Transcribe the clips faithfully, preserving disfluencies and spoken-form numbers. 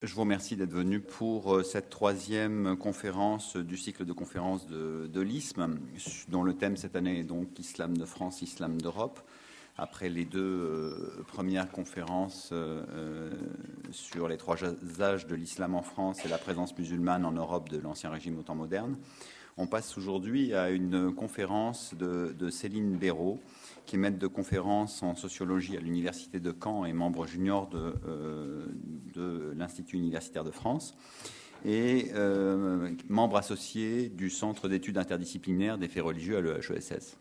Je vous remercie d'être venu pour cette troisième conférence du cycle de conférences de, de l'I S M, dont le thème cette année est donc Islam de France, Islam d'Europe. Après les deux euh, premières conférences euh, sur les trois âges de l'islam en France et la présence musulmane en Europe de l'Ancien Régime au temps moderne, on passe aujourd'hui à une conférence de, de Céline Béraud, qui est maître de conférence en sociologie à l'Université de Caen et membre junior de, euh, de l'Institut universitaire de France, et euh, membre associé du Centre d'études interdisciplinaires des faits religieux à l'E H E S S.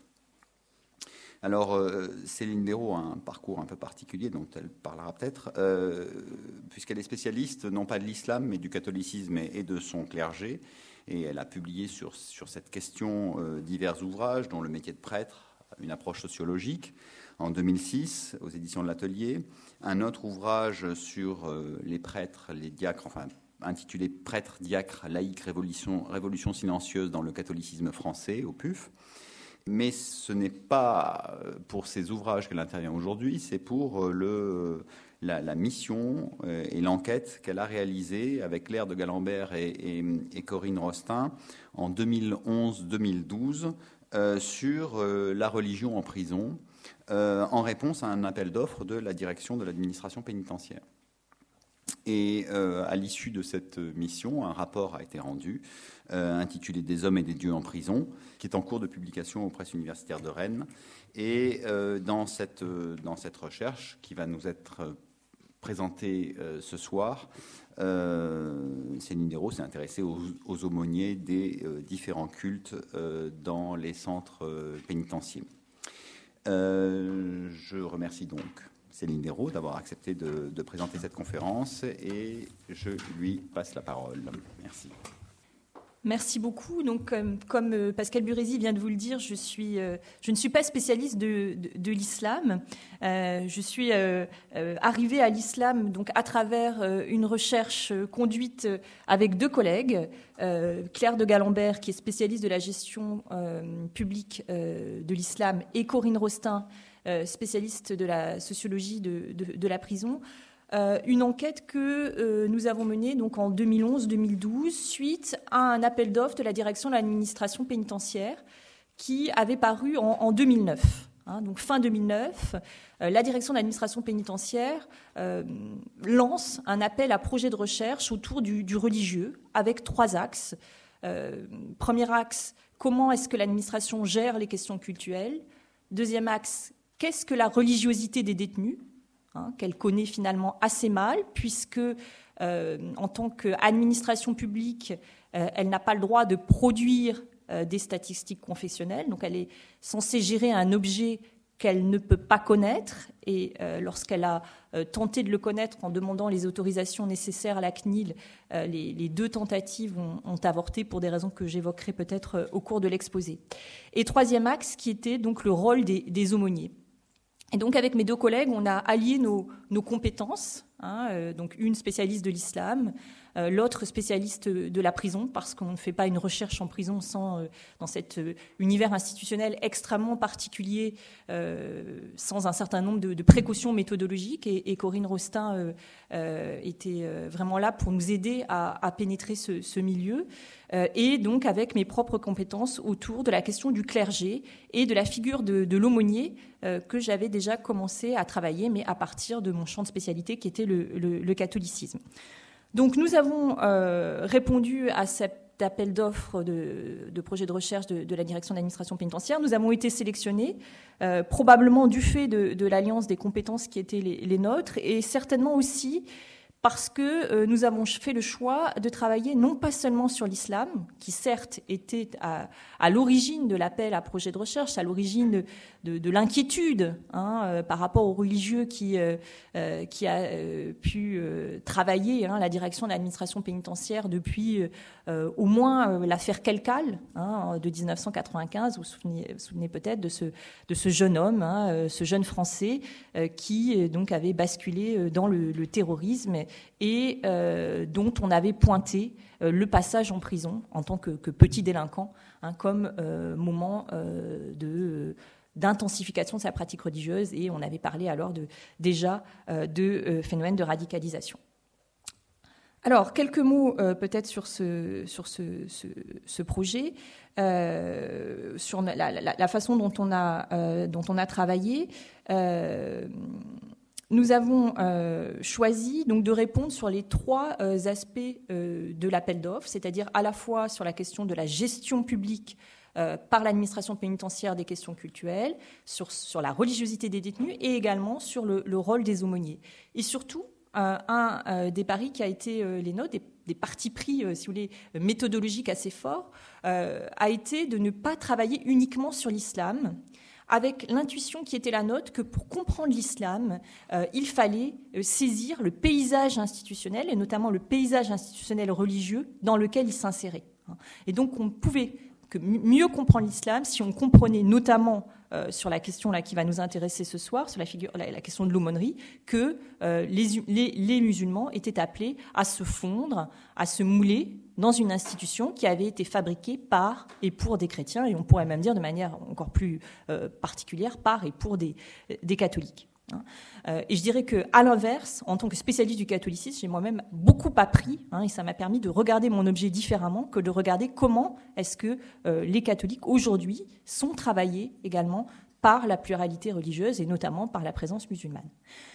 Alors, euh, Céline Béraud a un parcours un peu particulier, dont elle parlera peut-être, euh, puisqu'elle est spécialiste non pas de l'islam, mais du catholicisme et, et de son clergé. Et elle a publié sur, sur cette question euh, divers ouvrages, dont Le métier de prêtre, une approche sociologique, en deux mille six, aux éditions de l'Atelier. Un autre ouvrage sur euh, les prêtres, les diacres, enfin, intitulé Prêtres, diacres, laïcs, révolution, révolution silencieuse dans le catholicisme français, au P U F. Mais ce n'est pas pour ces ouvrages qu'elle intervient aujourd'hui, c'est pour le, la, la mission et l'enquête qu'elle a réalisée avec Claire de Galambert et, et, et Corinne Rostin en deux mille onze deux mille douze euh, sur euh, la religion en prison, euh, en réponse à un appel d'offres de la direction de l'administration pénitentiaire. Et euh, à l'issue de cette mission, un rapport a été rendu euh, intitulé « Des hommes et des dieux en prison », qui est en cours de publication aux presses universitaires de Rennes. Et euh, dans, cette, euh, dans cette recherche, qui va nous être présentée euh, ce soir, euh, Céline Béraud s'est intéressée aux, aux aumôniers des euh, différents cultes euh, dans les centres euh, pénitentiaires. Euh, je remercie donc Céline Béraud d'avoir accepté de, de présenter cette conférence et je lui passe la parole. Merci. Merci beaucoup. Donc, comme, comme Pascal Burési vient de vous le dire, je, suis, euh, je ne suis pas spécialiste de, de, de l'islam. Euh, je suis euh, euh, arrivée à l'islam donc, à travers euh, une recherche conduite avec deux collègues, euh, Claire de Galambert, qui est spécialiste de la gestion euh, publique euh, de l'islam, et Corinne Rostin, Euh, spécialiste de la sociologie de, de, de la prison, euh, une enquête que euh, nous avons menée donc, en deux mille onze deux mille douze suite à un appel d'offres de la direction de l'administration pénitentiaire qui avait paru en, en deux mille neuf. Hein, donc fin deux mille neuf, euh, la direction de l'administration pénitentiaire euh, lance un appel à projet de recherche autour du, du religieux avec trois axes. Euh, premier axe, comment est-ce que l'administration gère les questions cultuelles? Deuxième axe, qu'est-ce que la religiosité des détenus, hein, qu'elle connaît finalement assez mal, puisque euh, en tant qu'administration publique, euh, elle n'a pas le droit de produire euh, des statistiques confessionnelles, donc elle est censée gérer un objet qu'elle ne peut pas connaître, et euh, lorsqu'elle a euh, tenté de le connaître en demandant les autorisations nécessaires à la C N I L, euh, les, les deux tentatives ont, ont avorté pour des raisons que j'évoquerai peut-être euh, au cours de l'exposé. Et troisième axe, qui était donc le rôle des, des aumôniers. Et donc, avec mes deux collègues, on a allié nos, nos compétences, hein, euh, donc une spécialiste de l'islam, euh, l'autre spécialiste de la prison, parce qu'on ne fait pas une recherche en prison sans, euh, dans cet euh, univers institutionnel extrêmement particulier, euh, sans un certain nombre de, de précautions méthodologiques. Et, et Corinne Rostin euh, euh, était euh, vraiment là pour nous aider à, à pénétrer ce, ce milieu. Euh, et donc avec mes propres compétences autour de la question du clergé et de la figure de, de l'aumônier euh, que j'avais déjà commencé à travailler, mais à partir de mon champ de spécialité qui était le, le, le catholicisme. Donc nous avons euh, répondu à cet appel d'offres de, de projet de recherche de, de la direction d'administration pénitentiaire. Nous avons été sélectionnés, euh, probablement du fait de, de l'alliance des compétences qui étaient les, les nôtres, et certainement aussi parce que euh, nous avons fait le choix de travailler non pas seulement sur l'islam, qui certes était à, à l'origine de l'appel à projet de recherche, à l'origine de, de, de l'inquiétude hein, euh, par rapport aux religieux qui, euh, euh, qui a euh, pu euh, travailler hein, la direction de l'administration pénitentiaire depuis euh, au moins euh, l'affaire Kelkal hein, de dix-neuf cent quatre-vingt-quinze. Vous vous souvenez, vous souvenez peut-être de ce, de ce jeune homme, hein, euh, ce jeune Français euh, qui euh, donc avait basculé dans le, le terrorisme et euh, dont on avait pointé euh, le passage en prison en tant que, que petit délinquant hein, comme euh, moment euh, de, d'intensification de sa pratique religieuse, et on avait parlé alors de, déjà euh, de euh, phénomènes de radicalisation. Alors, quelques mots euh, peut-être sur ce, sur ce, ce, ce projet, euh, sur la, la, la façon dont on a, euh, dont on a travaillé. Euh, nous avons euh, choisi donc, de répondre sur les trois euh, aspects euh, de l'appel d'offres, c'est-à-dire à la fois sur la question de la gestion publique euh, par l'administration pénitentiaire des questions cultuelles, sur, sur la religiosité des détenus et également sur le, le rôle des aumôniers. Et surtout, Euh, un euh, des paris qui a été euh, les nôtres, des, des partis pris, euh, si vous voulez, méthodologiques assez forts, euh, a été de ne pas travailler uniquement sur l'islam, avec l'intuition qui était la nôtre que pour comprendre l'islam, euh, il fallait euh, saisir le paysage institutionnel, et notamment le paysage institutionnel religieux dans lequel il s'insérait. Et donc on pouvait que mieux comprendre l'islam si on comprenait notamment euh, sur la question là qui va nous intéresser ce soir, sur la, figure, la, la question de l'aumônerie, que euh, les, les, les musulmans étaient appelés à se fondre, à se mouler dans une institution qui avait été fabriquée par et pour des chrétiens, et on pourrait même dire de manière encore plus euh, particulière, par et pour des, des catholiques. Euh, et je dirais qu'à l'inverse, en tant que spécialiste du catholicisme, j'ai moi-même beaucoup appris, hein, et ça m'a permis de regarder mon objet différemment que de regarder comment est-ce que euh, les catholiques aujourd'hui sont travaillés également par la pluralité religieuse et notamment par la présence musulmane.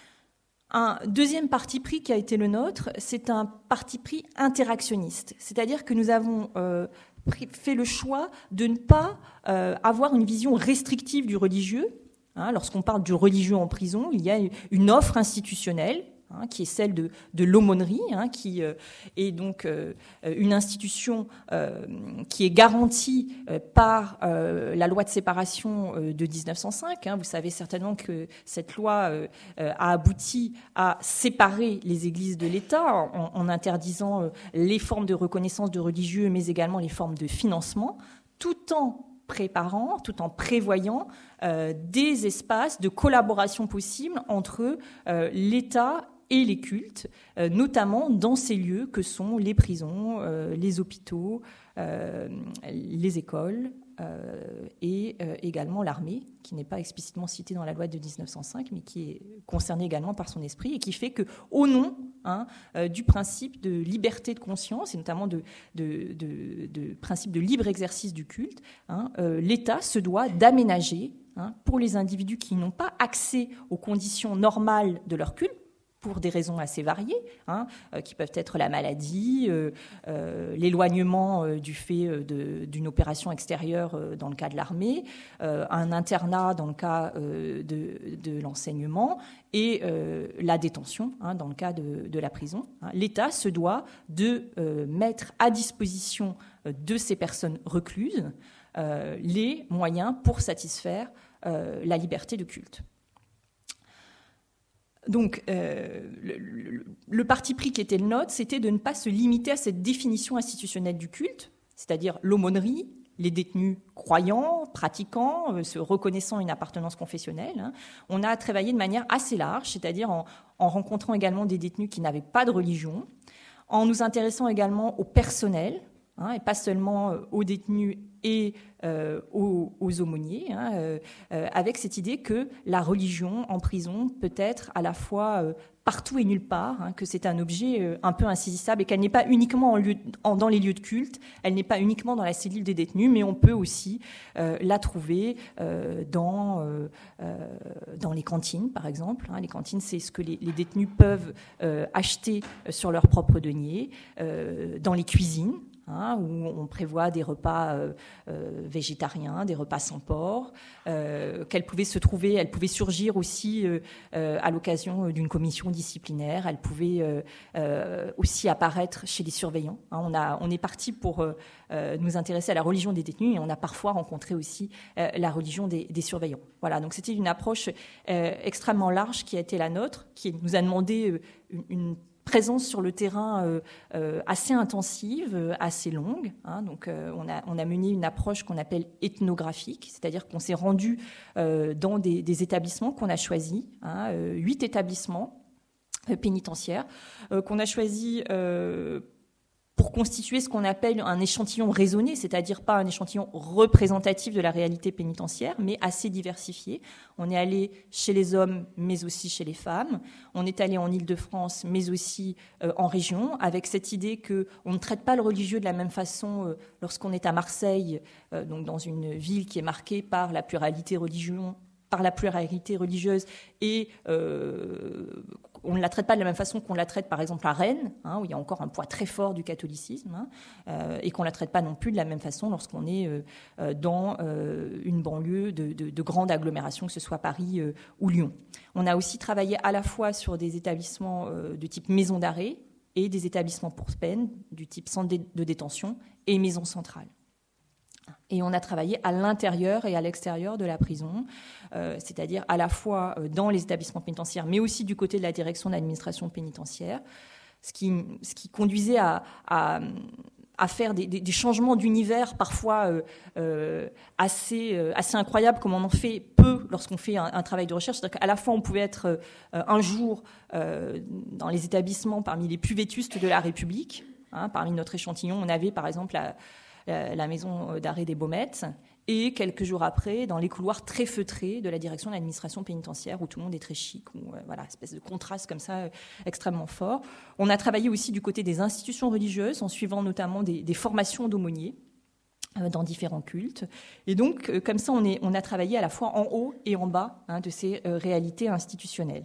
Un deuxième parti pris qui a été le nôtre, c'est un parti pris interactionniste, c'est-à-dire que nous avons euh, fait le choix de ne pas euh, avoir une vision restrictive du religieux. Hein, lorsqu'on parle du religieux en prison, il y a une offre institutionnelle, hein, qui est celle de, de l'aumônerie, hein, qui euh, est donc euh, une institution euh, qui est garantie euh, par euh, la loi de séparation euh, de dix-neuf cent cinq. Hein. Vous savez certainement que cette loi euh, euh, a abouti à séparer les églises de l'État en, en interdisant euh, les formes de reconnaissance de religieux, mais également les formes de financement, tout en préparant, tout en prévoyant euh, des espaces de collaboration possibles entre euh, l'État et les cultes, euh, notamment dans ces lieux que sont les prisons, euh, les hôpitaux, euh, les écoles euh, et euh, également l'armée, qui n'est pas explicitement citée dans la loi de dix-neuf cent cinq, mais qui est concernée également par son esprit et qui fait que, au nom hein, euh, du principe de liberté de conscience et notamment de, de, de, de principe de libre exercice du culte, hein, euh, l'État se doit d'aménager hein, pour les individus qui n'ont pas accès aux conditions normales de leur culte, pour des raisons assez variées, hein, euh, qui peuvent être la maladie, euh, euh, l'éloignement euh, du fait euh, de, d'une opération extérieure euh, dans le cas de l'armée, euh, un internat dans le cas euh, de, de l'enseignement et euh, la détention hein, dans le cas de, de la prison. Hein. L'État se doit de euh, mettre à disposition euh, de ces personnes recluses euh, les moyens pour satisfaire euh, la liberté de culte. Donc, euh, le, le, le parti pris qui était le nôtre, c'était de ne pas se limiter à cette définition institutionnelle du culte, c'est-à-dire l'aumônerie, les détenus croyants, pratiquants, euh, se reconnaissant une appartenance confessionnelle. Hein. On a travaillé de manière assez large, c'est-à-dire en, en rencontrant également des détenus qui n'avaient pas de religion, en nous intéressant également au personnel, hein, et pas seulement euh, aux détenus et euh, aux, aux aumôniers, hein, euh, euh, avec cette idée que la religion en prison peut être à la fois euh, partout et nulle part, hein, que c'est un objet euh, un peu insaisissable et qu'elle n'est pas uniquement en lieu, en, dans les lieux de culte, elle n'est pas uniquement dans la cellule des détenus, mais on peut aussi euh, la trouver euh, dans, euh, euh, dans les cantines, par exemple. Hein. Les cantines, c'est ce que les, les détenus peuvent euh, acheter sur leur propre denier, euh, dans les cuisines, Hein, où on prévoit des repas euh, euh, végétariens, des repas sans porc, euh, qu'elles pouvaient se trouver, elles pouvaient surgir aussi euh, euh, à l'occasion d'une commission disciplinaire, elles pouvaient euh, euh, aussi apparaître chez les surveillants. Hein, on, a, on est parti pour euh, nous intéresser à la religion des détenus et on a parfois rencontré aussi euh, la religion des, des surveillants. Voilà, donc c'était une approche euh, extrêmement large qui a été la nôtre, qui nous a demandé euh, une, une présence sur le terrain euh, euh, assez intensive, euh, assez longue. Hein, donc, euh, on, a, on a mené une approche qu'on appelle ethnographique, c'est-à-dire qu'on s'est rendu euh, dans des, des établissements qu'on a choisis, hein, euh, huit établissements euh, pénitentiaires, euh, qu'on a choisis euh, pour constituer ce qu'on appelle un échantillon raisonné, c'est-à-dire pas un échantillon représentatif de la réalité pénitentiaire, mais assez diversifié. On est allé chez les hommes, mais aussi chez les femmes. On est allé en Île-de-France, mais aussi euh, en région, avec cette idée qu'on ne traite pas le religieux de la même façon euh, lorsqu'on est à Marseille, euh, donc dans une ville qui est marquée par la pluralité religieuse, par la pluralité religieuse et euh, on ne la traite pas de la même façon qu'on la traite par exemple à Rennes, hein, où il y a encore un poids très fort du catholicisme, hein, euh, et qu'on ne la traite pas non plus de la même façon lorsqu'on est euh, dans euh, une banlieue de, de, de grande agglomération, que ce soit Paris euh, ou Lyon. On a aussi travaillé à la fois sur des établissements euh, de type maison d'arrêt et des établissements pour peine du type centre de détention et maison centrale. Et on a travaillé à l'intérieur et à l'extérieur de la prison, euh, c'est-à-dire à la fois dans les établissements pénitentiaires, mais aussi du côté de la direction de l'administration pénitentiaire, ce qui, ce qui conduisait à, à, à faire des, des, des changements d'univers parfois euh, euh, assez, euh, assez incroyables, comme on en fait peu lorsqu'on fait un, un travail de recherche. C'est-à-dire qu'à la fois, on pouvait être euh, un jour euh, dans les établissements parmi les plus vétustes de la République. Hein, parmi notre échantillon, on avait par exemple la la maison d'arrêt des Baumettes, et quelques jours après, dans les couloirs très feutrés de la direction de l'administration pénitentiaire, où tout le monde est très chic, où, euh, voilà, espèce de contraste comme ça, euh, extrêmement fort. On a travaillé aussi du côté des institutions religieuses, en suivant notamment des, des formations d'aumôniers euh, dans différents cultes. Et donc, euh, comme ça, on, est, on a travaillé à la fois en haut et en bas hein, de ces euh, réalités institutionnelles.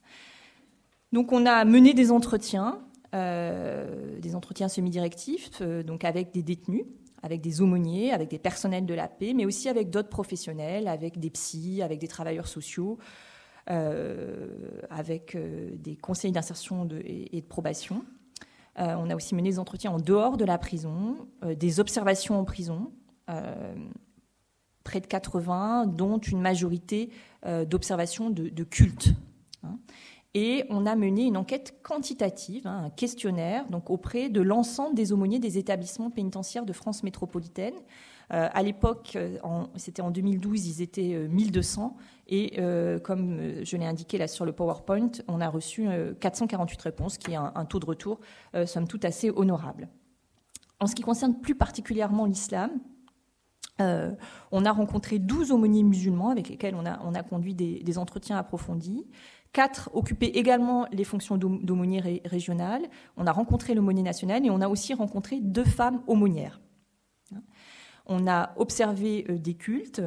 Donc, on a mené des entretiens, euh, des entretiens semi-directifs, euh, donc avec des détenus, avec des aumôniers, avec des personnels de la paix, mais aussi avec d'autres professionnels, avec des psys, avec des travailleurs sociaux, euh, avec euh, des conseillers d'insertion de, et, et de probation. Euh, on a aussi mené des entretiens en dehors de la prison, euh, des observations en prison, euh, près de quatre-vingts, dont une majorité euh, d'observations de, de culte. Hein. Et on a mené une enquête quantitative, hein, un questionnaire, donc auprès de l'ensemble des aumôniers des établissements pénitentiaires de France métropolitaine. Euh, à l'époque, en, c'était en deux mille douze, ils étaient euh, mille deux cents. Et euh, comme je l'ai indiqué là sur le PowerPoint, on a reçu euh, quatre cent quarante-huit réponses, qui est un, un taux de retour, euh, somme toute, assez honorable. En ce qui concerne plus particulièrement l'islam, euh, on a rencontré douze aumôniers musulmans avec lesquels on a, on a conduit des, des entretiens approfondis. Quatre occupaient également les fonctions d'aumônier ré- régionales. On a rencontré l'aumônier national et on a aussi rencontré deux femmes aumônières. On a observé euh, des cultes,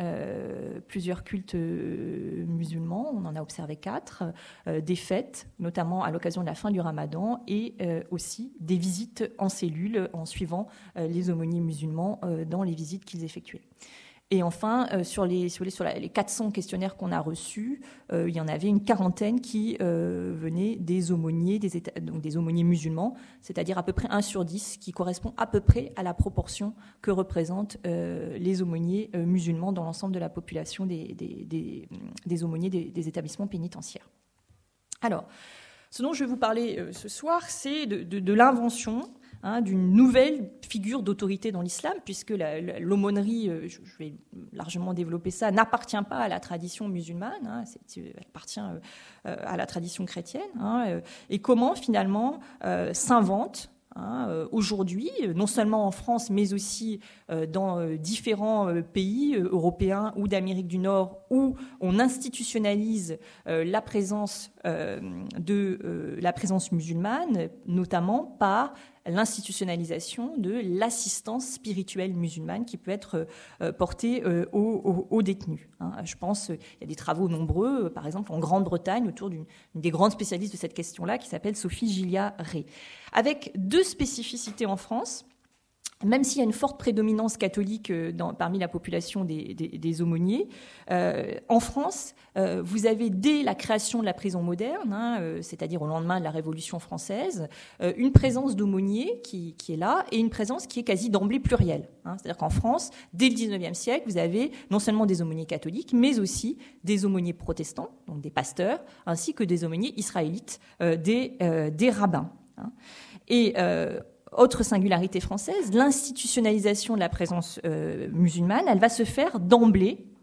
euh, plusieurs cultes euh, musulmans, on en a observé quatre, euh, des fêtes, notamment à l'occasion de la fin du ramadan, et euh, aussi des visites en cellule en suivant euh, les aumôniers musulmans euh, dans les visites qu'ils effectuaient. Et enfin, euh, sur, les, sur, les, sur la, les quatre cents questionnaires qu'on a reçus, euh, il y en avait une quarantaine qui euh, venaient des aumôniers, des, états, donc des aumôniers musulmans, c'est-à-dire à peu près un sur dix, qui correspond à peu près à la proportion que représentent euh, les aumôniers euh, musulmans dans l'ensemble de la population des, des, des, des aumôniers des, des établissements pénitentiaires. Alors, ce dont je vais vous parler euh, ce soir, c'est de, de, de l'invention Hein, d'une nouvelle figure d'autorité dans l'islam, puisque la, la, l'aumônerie, euh, je, je vais largement développer ça, n'appartient pas à la tradition musulmane, hein, c'est, elle appartient euh, à la tradition chrétienne, hein, euh, et comment finalement euh, s'invente hein, euh, aujourd'hui, non seulement en France, mais aussi euh, dans euh, différents euh, pays euh, européens ou d'Amérique du Nord, où on institutionnalise euh, la présence euh, de euh, la présence musulmane, notamment par l'institutionnalisation de l'assistance spirituelle musulmane qui peut être euh, portée euh, aux, aux, aux détenus. Hein. Je pense, il y a des travaux nombreux, euh, par exemple en Grande-Bretagne, autour d'une une des grandes spécialistes de cette question-là, qui s'appelle Sophie Gilia-Ray. Avec deux spécificités en France. Même s'il y a une forte prédominance catholique dans, parmi la population des, des, des aumôniers, euh, en France, euh, vous avez dès la création de la prison moderne, hein, euh, c'est-à-dire au lendemain de la Révolution française, euh, une présence d'aumôniers qui, qui est là et une présence qui est quasi d'emblée plurielle. Hein, c'est-à-dire qu'en France, dès le dix-neuvième siècle, vous avez non seulement des aumôniers catholiques, mais aussi des aumôniers protestants, donc des pasteurs, ainsi que des aumôniers israélites, euh, des, euh, des rabbins. Hein. Et euh, autre singularité française, l'institutionnalisation de la présence euh, musulmane, elle va se faire d'emblée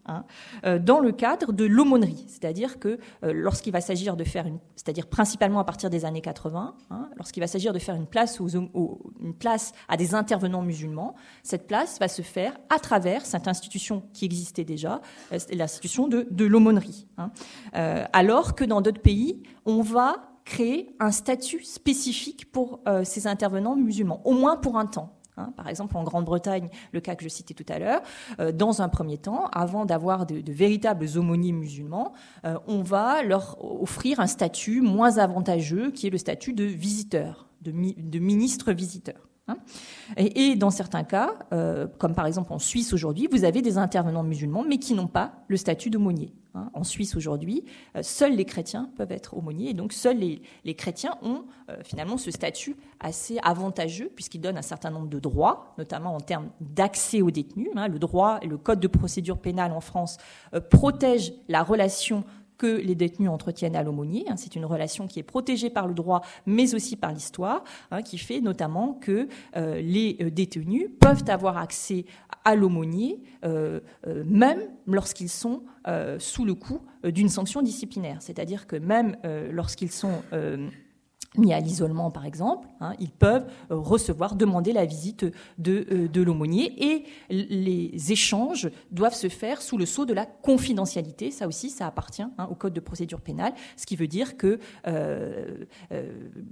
hein, euh, dans le cadre de l'aumônerie, c'est-à-dire que euh, lorsqu'il va s'agir de faire une, c'est-à-dire principalement à partir des années quatre-vingts, hein, lorsqu'il va s'agir de faire une place, aux, aux, une place à des intervenants musulmans, cette place va se faire à travers cette institution qui existait déjà, euh, l'institution de, de l'aumônerie, hein, euh, alors que dans d'autres pays, on va créer un statut spécifique pour euh, ces intervenants musulmans, au moins pour un temps. Hein, par exemple, en Grande-Bretagne, le cas que je citais tout à l'heure, euh, dans un premier temps, avant d'avoir de, de véritables aumôniers musulmans, euh, on va leur offrir un statut moins avantageux, qui est le statut de visiteur, de, mi- de ministre visiteur. Hein. Et, et dans certains cas, euh, comme par exemple en Suisse aujourd'hui, vous avez des intervenants musulmans, mais qui n'ont pas le statut d'aumônier. Hein. En Suisse aujourd'hui, euh, seuls les chrétiens peuvent être aumôniers, et donc seuls les, les chrétiens ont euh, finalement ce statut assez avantageux, puisqu'il donne un certain nombre de droits, notamment en termes d'accès aux détenus. Hein. Le droit et le code de procédure pénale en France euh, protègent la relation que les détenus entretiennent à l'aumônier. C'est une relation qui est protégée par le droit, mais aussi par l'histoire, hein, qui fait notamment que euh, les détenus peuvent avoir accès à l'aumônier, euh, euh, même lorsqu'ils sont euh, sous le coup d'une sanction disciplinaire. C'est-à-dire que même euh, lorsqu'ils sont euh, mis à l'isolement, par exemple, hein, ils peuvent euh, recevoir, demander la visite de, euh, de l'aumônier, et les échanges doivent se faire sous le sceau de la confidentialité. Ça aussi, ça appartient hein, au Code de procédure pénale, ce qui veut dire que euh, euh,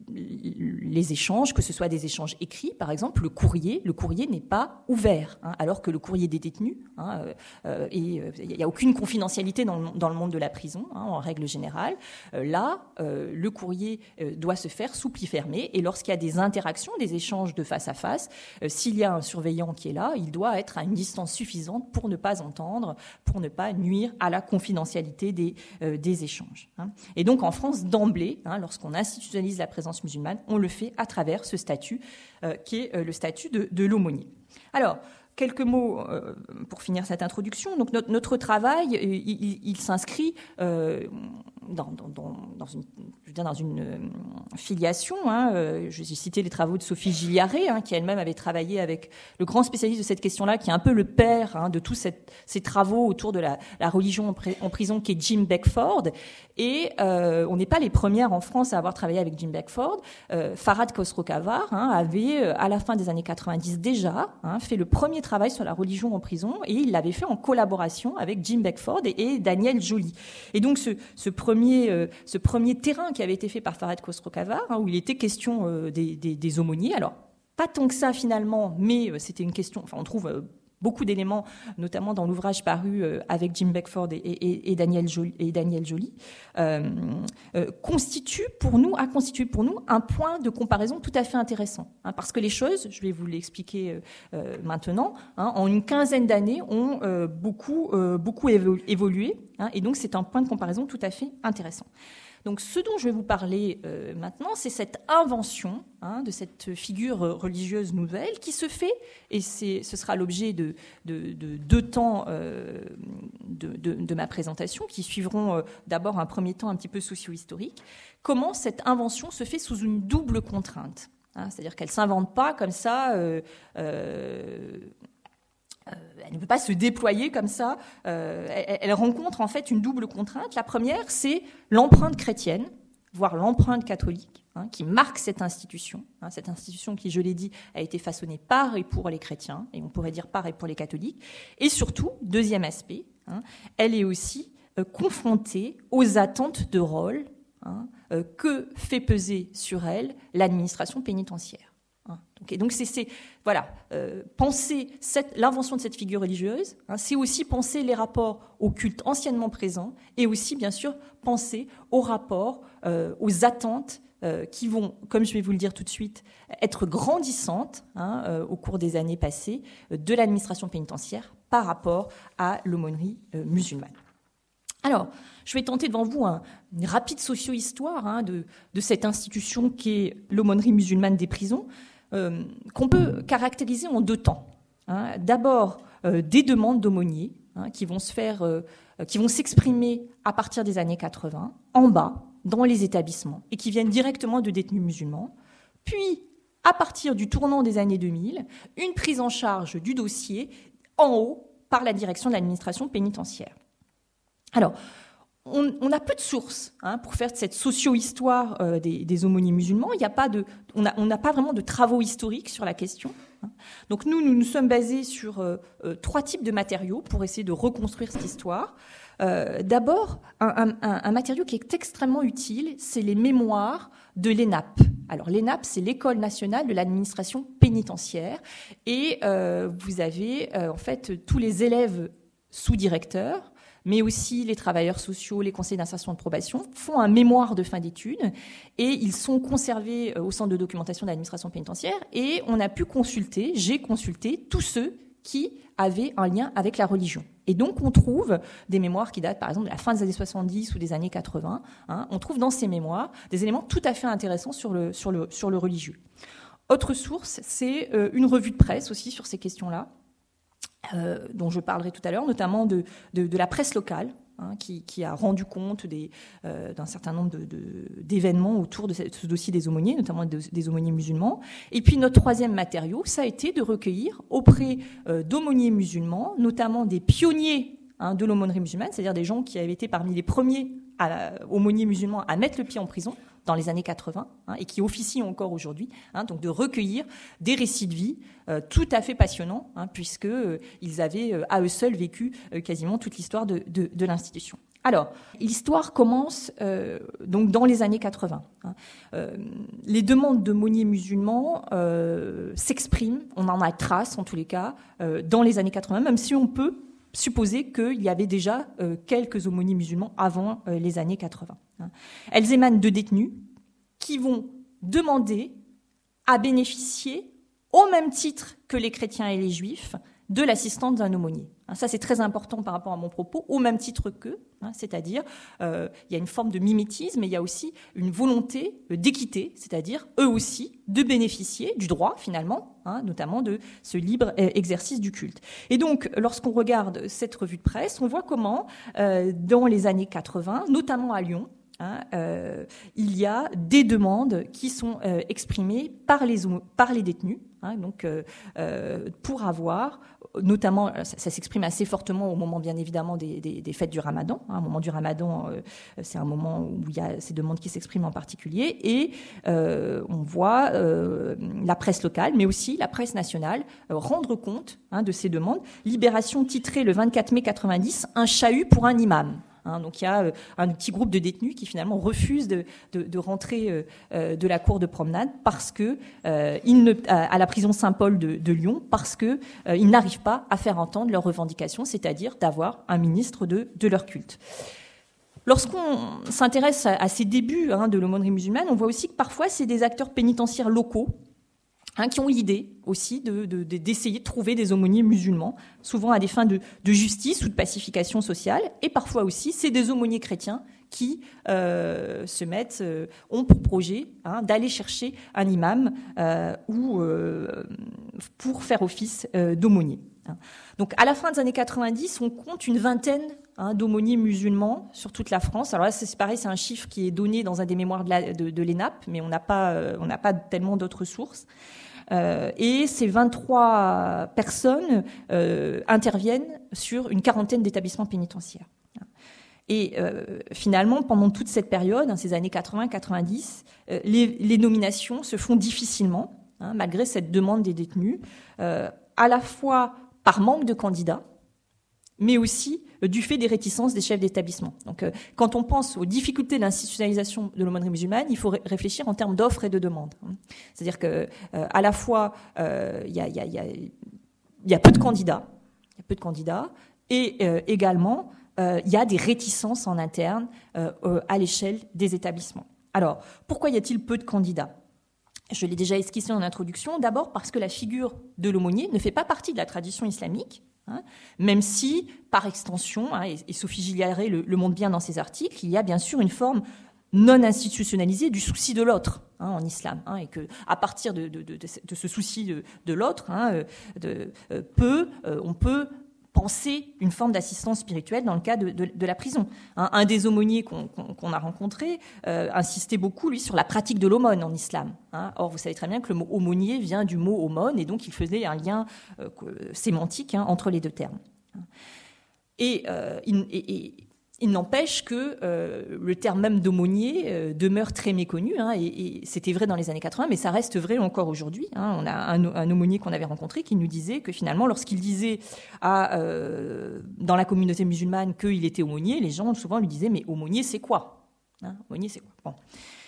les échanges, que ce soit des échanges écrits, par exemple, le courrier, le courrier n'est pas ouvert, hein, alors que le courrier des détenus, hein, euh, et il n'y a aucune confidentialité dans le, dans le monde de la prison, hein, en règle générale. Euh, là, euh, le courrier euh, doit se faire sous pli fermé, et lorsqu'il y a des interactions, des échanges de face à face, euh, s'il y a un surveillant qui est là, il doit être à une distance suffisante pour ne pas entendre, pour ne pas nuire à la confidentialité des, euh, des échanges. Hein. Et donc en France, d'emblée, hein, lorsqu'on institutionnalise la présence musulmane, on le fait à travers ce statut euh, qui est euh, le statut de, de l'aumônier. Alors, quelques mots euh, pour finir cette introduction. Donc notre, notre travail, il, il, il s'inscrit euh, dans, dans, dans, dans une, je veux dire dans une euh, filiation. Hein, euh, j'ai cité les travaux de Sophie Gilliaret, hein, qui elle-même avait travaillé avec le grand spécialiste de cette question-là, qui est un peu le père hein, de tous cette, ces travaux autour de la, la religion en, pr- en prison, qui est Jim Beckford. Et euh, on n'est pas les premières en France à avoir travaillé avec Jim Beckford. Euh, Farhad Khosrow-Khavar hein, avait, à la fin des années quatre-vingt-dix déjà, hein, fait le premier travail sur la religion en prison, et il l'avait fait en collaboration avec Jim Beckford et, et Daniel Joly. Et donc ce, ce, premier, euh, ce premier terrain qui avait été fait par Farhad Khosrow-Khavar, hein, où il était question euh, des, des, des aumôniers, alors pas tant que ça finalement, mais euh, c'était une question, enfin on trouve euh, beaucoup d'éléments, notamment dans l'ouvrage paru euh, avec Jim Beckford et, et, et Daniel Joly, et Daniel Joly euh, euh, constitue pour nous, a constitué pour nous un point de comparaison tout à fait intéressant. Hein, parce que les choses, je vais vous l'expliquer euh, maintenant, hein, en une quinzaine d'années, ont euh, beaucoup, euh, beaucoup évolué, hein, et donc c'est un point de comparaison tout à fait intéressant. Donc, ce dont je vais vous parler euh, maintenant, c'est cette invention hein, de cette figure religieuse nouvelle qui se fait, et c'est, ce sera l'objet de, de, de deux temps euh, de, de, de ma présentation, qui suivront euh, d'abord un premier temps un petit peu socio-historique. Comment cette invention se fait sous une double contrainte, hein, c'est-à-dire qu'elle ne s'invente pas comme ça. Euh, euh, Euh, elle ne peut pas se déployer comme ça. Euh, elle, elle rencontre en fait une double contrainte. La première, c'est l'empreinte chrétienne, voire l'empreinte catholique, hein, qui marque cette institution. Hein, cette institution qui, je l'ai dit, a été façonnée par et pour les chrétiens, et on pourrait dire par et pour les catholiques. Et surtout, deuxième aspect, hein, elle est aussi euh, confrontée aux attentes de rôle hein, euh, que fait peser sur elle l'administration pénitentiaire. Et donc, c'est, c'est voilà, euh, penser cette, l'invention de cette figure religieuse, hein, c'est aussi penser les rapports au culte anciennement présent, et aussi, bien sûr, penser aux rapports, euh, aux attentes euh, qui vont, comme je vais vous le dire tout de suite, être grandissantes hein, euh, au cours des années passées euh, de l'administration pénitentiaire par rapport à l'aumônerie euh, musulmane. Alors, je vais tenter devant vous un, une rapide socio-histoire hein, de, de cette institution qui est l'aumônerie musulmane des prisons, Euh, qu'on peut caractériser en deux temps. Hein. D'abord, euh, des demandes d'aumôniers hein, qui vont se faire, euh, qui vont s'exprimer à partir des années quatre-vingts, en bas, dans les établissements, et qui viennent directement de détenus musulmans. Puis, à partir du tournant des années deux mille, une prise en charge du dossier en haut, par la direction de l'administration pénitentiaire. Alors, on, on a peu de sources hein, pour faire cette socio-histoire euh, des, des aumôniers musulmans. Il y a pas de, on n'a on n'a pas vraiment de travaux historiques sur la question. Hein. Donc nous, nous nous sommes basés sur euh, euh, trois types de matériaux pour essayer de reconstruire cette histoire. Euh, d'abord, un, un, un matériau qui est extrêmement utile, c'est les mémoires de l'E N A P. Alors l'E N A P, c'est l'École nationale de l'administration pénitentiaire, et euh, vous avez euh, en fait tous les élèves sous-directeurs, mais aussi les travailleurs sociaux, les conseils d'insertion de probation, font un mémoire de fin d'études et ils sont conservés au centre de documentation de l'administration pénitentiaire, et on a pu consulter, j'ai consulté tous ceux qui avaient un lien avec la religion. Et donc on trouve des mémoires qui datent par exemple de la fin des années soixante-dix ou des années quatre-vingts. Hein, on trouve dans ces mémoires des éléments tout à fait intéressants sur le, sur le, sur le religieux. Autre source, c'est euh, une revue de presse aussi sur ces questions-là, Euh, dont je parlerai tout à l'heure, notamment de, de, de la presse locale, hein, qui, qui a rendu compte des, euh, d'un certain nombre de, de, d'événements autour de ce, ce dossier des aumôniers, notamment de, des aumôniers musulmans. Et puis notre troisième matériau, ça a été de recueillir auprès euh, d'aumôniers musulmans, notamment des pionniers hein, de l'aumônerie musulmane, c'est-à-dire des gens qui avaient été parmi les premiers à, aumôniers musulmans à mettre le pied en prison dans les années quatre-vingts, hein, et qui officient encore aujourd'hui, hein, donc de recueillir des récits de vie euh, tout à fait passionnants, hein, puisque euh, ils avaient euh, à eux seuls vécu euh, quasiment toute l'histoire de, de, de l'institution. Alors, l'histoire commence euh, donc dans les années quatre-vingts. Hein. Euh, les demandes d'aumôniers musulmans euh, s'expriment, on en a trace en tous les cas, euh, dans les années quatre-vingts, même si on peut supposer qu'il y avait déjà euh, quelques aumôniers musulmans avant euh, les années quatre-vingts. Hein. Elles émanent de détenus qui vont demander à bénéficier, au même titre que les chrétiens et les juifs, de l'assistance d'un aumônier. Hein, ça, c'est très important par rapport à mon propos, au même titre qu'eux, hein, c'est-à-dire euh, il y a une forme de mimétisme, mais il y a aussi une volonté d'équité, c'est-à-dire eux aussi de bénéficier du droit, finalement, hein, notamment de ce libre exercice du culte. Et donc, lorsqu'on regarde cette revue de presse, on voit comment, euh, dans les années quatre-vingts, notamment à Lyon, Hein, euh, il y a des demandes qui sont euh, exprimées par les, par les détenus, hein, donc euh, euh, pour avoir, notamment, ça, ça s'exprime assez fortement au moment bien évidemment des, des, des fêtes du Ramadan. Hein, au moment du Ramadan, euh, c'est un moment où il y a ces demandes qui s'expriment en particulier, et euh, on voit euh, la presse locale, mais aussi la presse nationale euh, rendre compte hein, de ces demandes. Libération titrée le vingt-quatre mai quatre-vingt-dix, un chahut pour un imam. Hein, donc il y a euh, un petit groupe de détenus qui finalement refusent de, de, de rentrer euh, euh, de la cour de promenade parce que euh, ils ne, à, à la prison Saint-Paul de, de Lyon, parce que euh, ils n'arrivent pas à faire entendre leurs revendications, c'est-à-dire d'avoir un ministre de, de leur culte. Lorsqu'on s'intéresse à, à ces débuts hein, de l'aumônerie musulmane, on voit aussi que parfois c'est des acteurs pénitentiaires locaux Hein, qui ont l'idée aussi de, de, de, d'essayer de trouver des aumôniers musulmans, souvent à des fins de, de justice ou de pacification sociale, et parfois aussi c'est des aumôniers chrétiens qui euh, se mettent, euh, ont pour projet hein, d'aller chercher un imam euh, ou euh, pour faire office euh, d'aumônier. Hein. Donc à la fin des années quatre-vingt-dix, on compte une vingtaine hein, d'aumôniers musulmans sur toute la France. Alors là, c'est pareil, c'est un chiffre qui est donné dans un des mémoires de, la, de, de l'E N A P, mais on n'a pas, euh, on n'a pas tellement d'autres sources. Euh, et ces vingt-trois personnes euh, interviennent sur une quarantaine d'établissements pénitentiaires. Et euh, finalement, pendant toute cette période, hein, ces années quatre-vingts quatre-vingt-dix, euh, les, les nominations se font difficilement, hein, malgré cette demande des détenus, euh, à la fois par manque de candidats, mais aussi euh, du fait des réticences des chefs d'établissement. Donc, euh, quand on pense aux difficultés d'institutionnalisation de l'aumônerie musulmane, il faut ré- réfléchir en termes d'offres et de demandes. Hein. C'est-à-dire que, euh, à la fois, euh, il y a, y a, y a, y a peu de candidats, il y a peu de candidats, et euh, également, euh, il y a des réticences en interne euh, euh, à l'échelle des établissements. Alors, pourquoi y a-t-il peu de candidats ? Je l'ai déjà esquissé en introduction. D'abord parce que la figure de l'aumônier ne fait pas partie de la tradition islamique. Hein, même si, par extension, hein, et, et Sophie Gilliaré le, le montre bien dans ses articles, il y a bien sûr une forme non institutionnalisée du souci de l'autre hein, en islam, hein, et que à partir de, de, de, de ce souci de, de l'autre, hein, de, euh, peut, euh, on peut penser une forme d'assistance spirituelle dans le cas de, de, de la prison. Hein, un des aumôniers qu'on, qu'on, qu'on a rencontré euh, insistait beaucoup, lui, sur la pratique de l'aumône en islam. Hein. Or, vous savez très bien que le mot aumônier vient du mot aumône, et donc il faisait un lien euh, sémantique hein, entre les deux termes. Et, euh, il, et, et il n'empêche que euh, le terme même d'aumônier euh, demeure très méconnu, hein, et, et c'était vrai dans les années quatre-vingts, mais ça reste vrai encore aujourd'hui. Hein. On a un, un aumônier qu'on avait rencontré qui nous disait que finalement, lorsqu'il disait à, euh, dans la communauté musulmane qu'il était aumônier, les gens souvent lui disaient « mais aumônier, c'est quoi hein, aumônier, c'est quoi ?» Bon.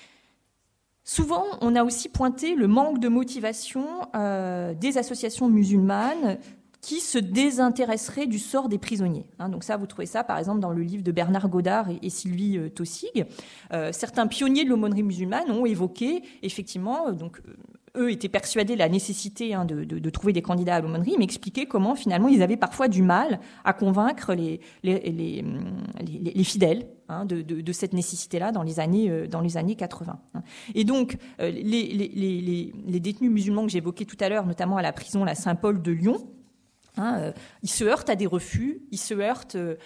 Souvent, on a aussi pointé le manque de motivation euh, des associations musulmanes qui se désintéresseraient du sort des prisonniers. Hein, donc ça, vous trouvez ça, par exemple, dans le livre de Bernard Godard et, et Sylvie euh, Taussig. Euh, certains pionniers de l'aumônerie musulmane ont évoqué, effectivement, euh, donc euh, eux étaient persuadés de la nécessité hein, de, de, de trouver des candidats à l'aumônerie, mais expliquaient comment, finalement, ils avaient parfois du mal à convaincre les, les, les, les, les fidèles hein, de, de, de cette nécessité-là dans les années, euh, dans les années quatre-vingts. Hein. Et donc, euh, les, les, les, les détenus musulmans que j'évoquais tout à l'heure, notamment à la prison la Saint-Paul de Lyon, Hein, euh, ils se heurtent à des refus, ils se heurtent euh,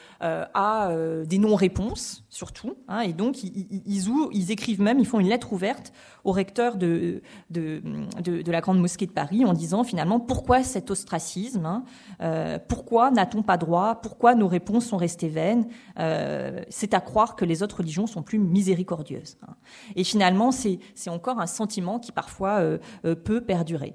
à euh, des non-réponses, surtout. Hein, et donc, ils, ils, ils, ouvrent, ils écrivent même, ils font une lettre ouverte au recteur de, de, de, de la Grande Mosquée de Paris en disant, finalement, pourquoi cet ostracisme hein, euh, pourquoi n'a-t-on pas droit? Pourquoi nos réponses sont restées vaines? euh, C'est à croire que les autres religions sont plus miséricordieuses. Hein. Et finalement, c'est, c'est encore un sentiment qui, parfois, euh, euh, peut perdurer.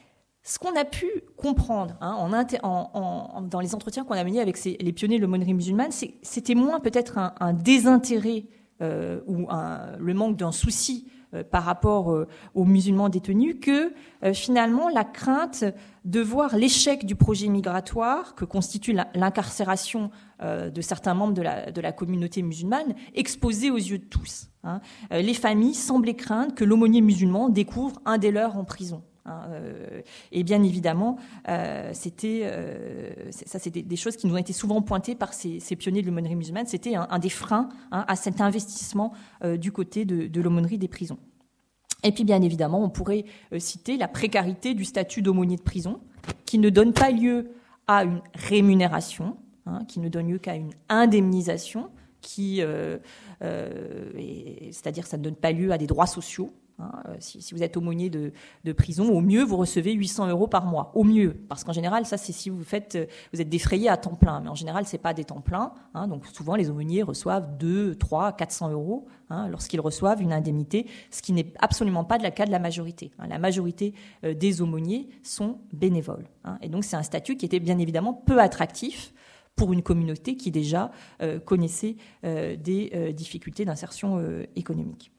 Ce qu'on a pu comprendre hein, en inter- en, en, dans les entretiens qu'on a menés avec ces, les pionniers de l'aumônerie musulmane, c'est, c'était moins peut-être un, un désintérêt euh, ou un, le manque d'un souci euh, par rapport euh, aux musulmans détenus que euh, finalement la crainte de voir l'échec du projet migratoire que constitue l'incarcération euh, de certains membres de la, de la communauté musulmane exposé aux yeux de tous. Hein. Euh, les familles semblaient craindre que l'aumônier musulman découvre un des leurs en prison. Euh, et bien évidemment, euh, c'était, euh, ça, c'était des choses qui nous ont été souvent pointées par ces, ces pionniers de l'aumônerie musulmane. C'était un, un des freins hein, à cet investissement euh, du côté de, de l'aumônerie des prisons. Et puis bien évidemment, on pourrait euh, citer la précarité du statut d'aumônier de prison, qui ne donne pas lieu à une rémunération, hein, qui ne donne lieu qu'à une indemnisation, qui, euh, euh, et, c'est-à-dire que ça ne donne pas lieu à des droits sociaux. Hein, si, si vous êtes aumônier de, de prison, au mieux, vous recevez huit cents euros par mois. Au mieux. Parce qu'en général, ça, c'est si vous faites, vous êtes défrayé à temps plein. Mais en général, c'est pas des temps pleins. Hein, donc, souvent, les aumôniers reçoivent deux, trois, quatre cents euros, hein, lorsqu'ils reçoivent une indemnité, ce qui n'est absolument pas le cas de la majorité. Hein, la majorité euh, des aumôniers sont bénévoles. Hein, et donc, c'est un statut qui était bien évidemment peu attractif pour une communauté qui déjà euh, connaissait euh, des euh, difficultés d'insertion euh, économique.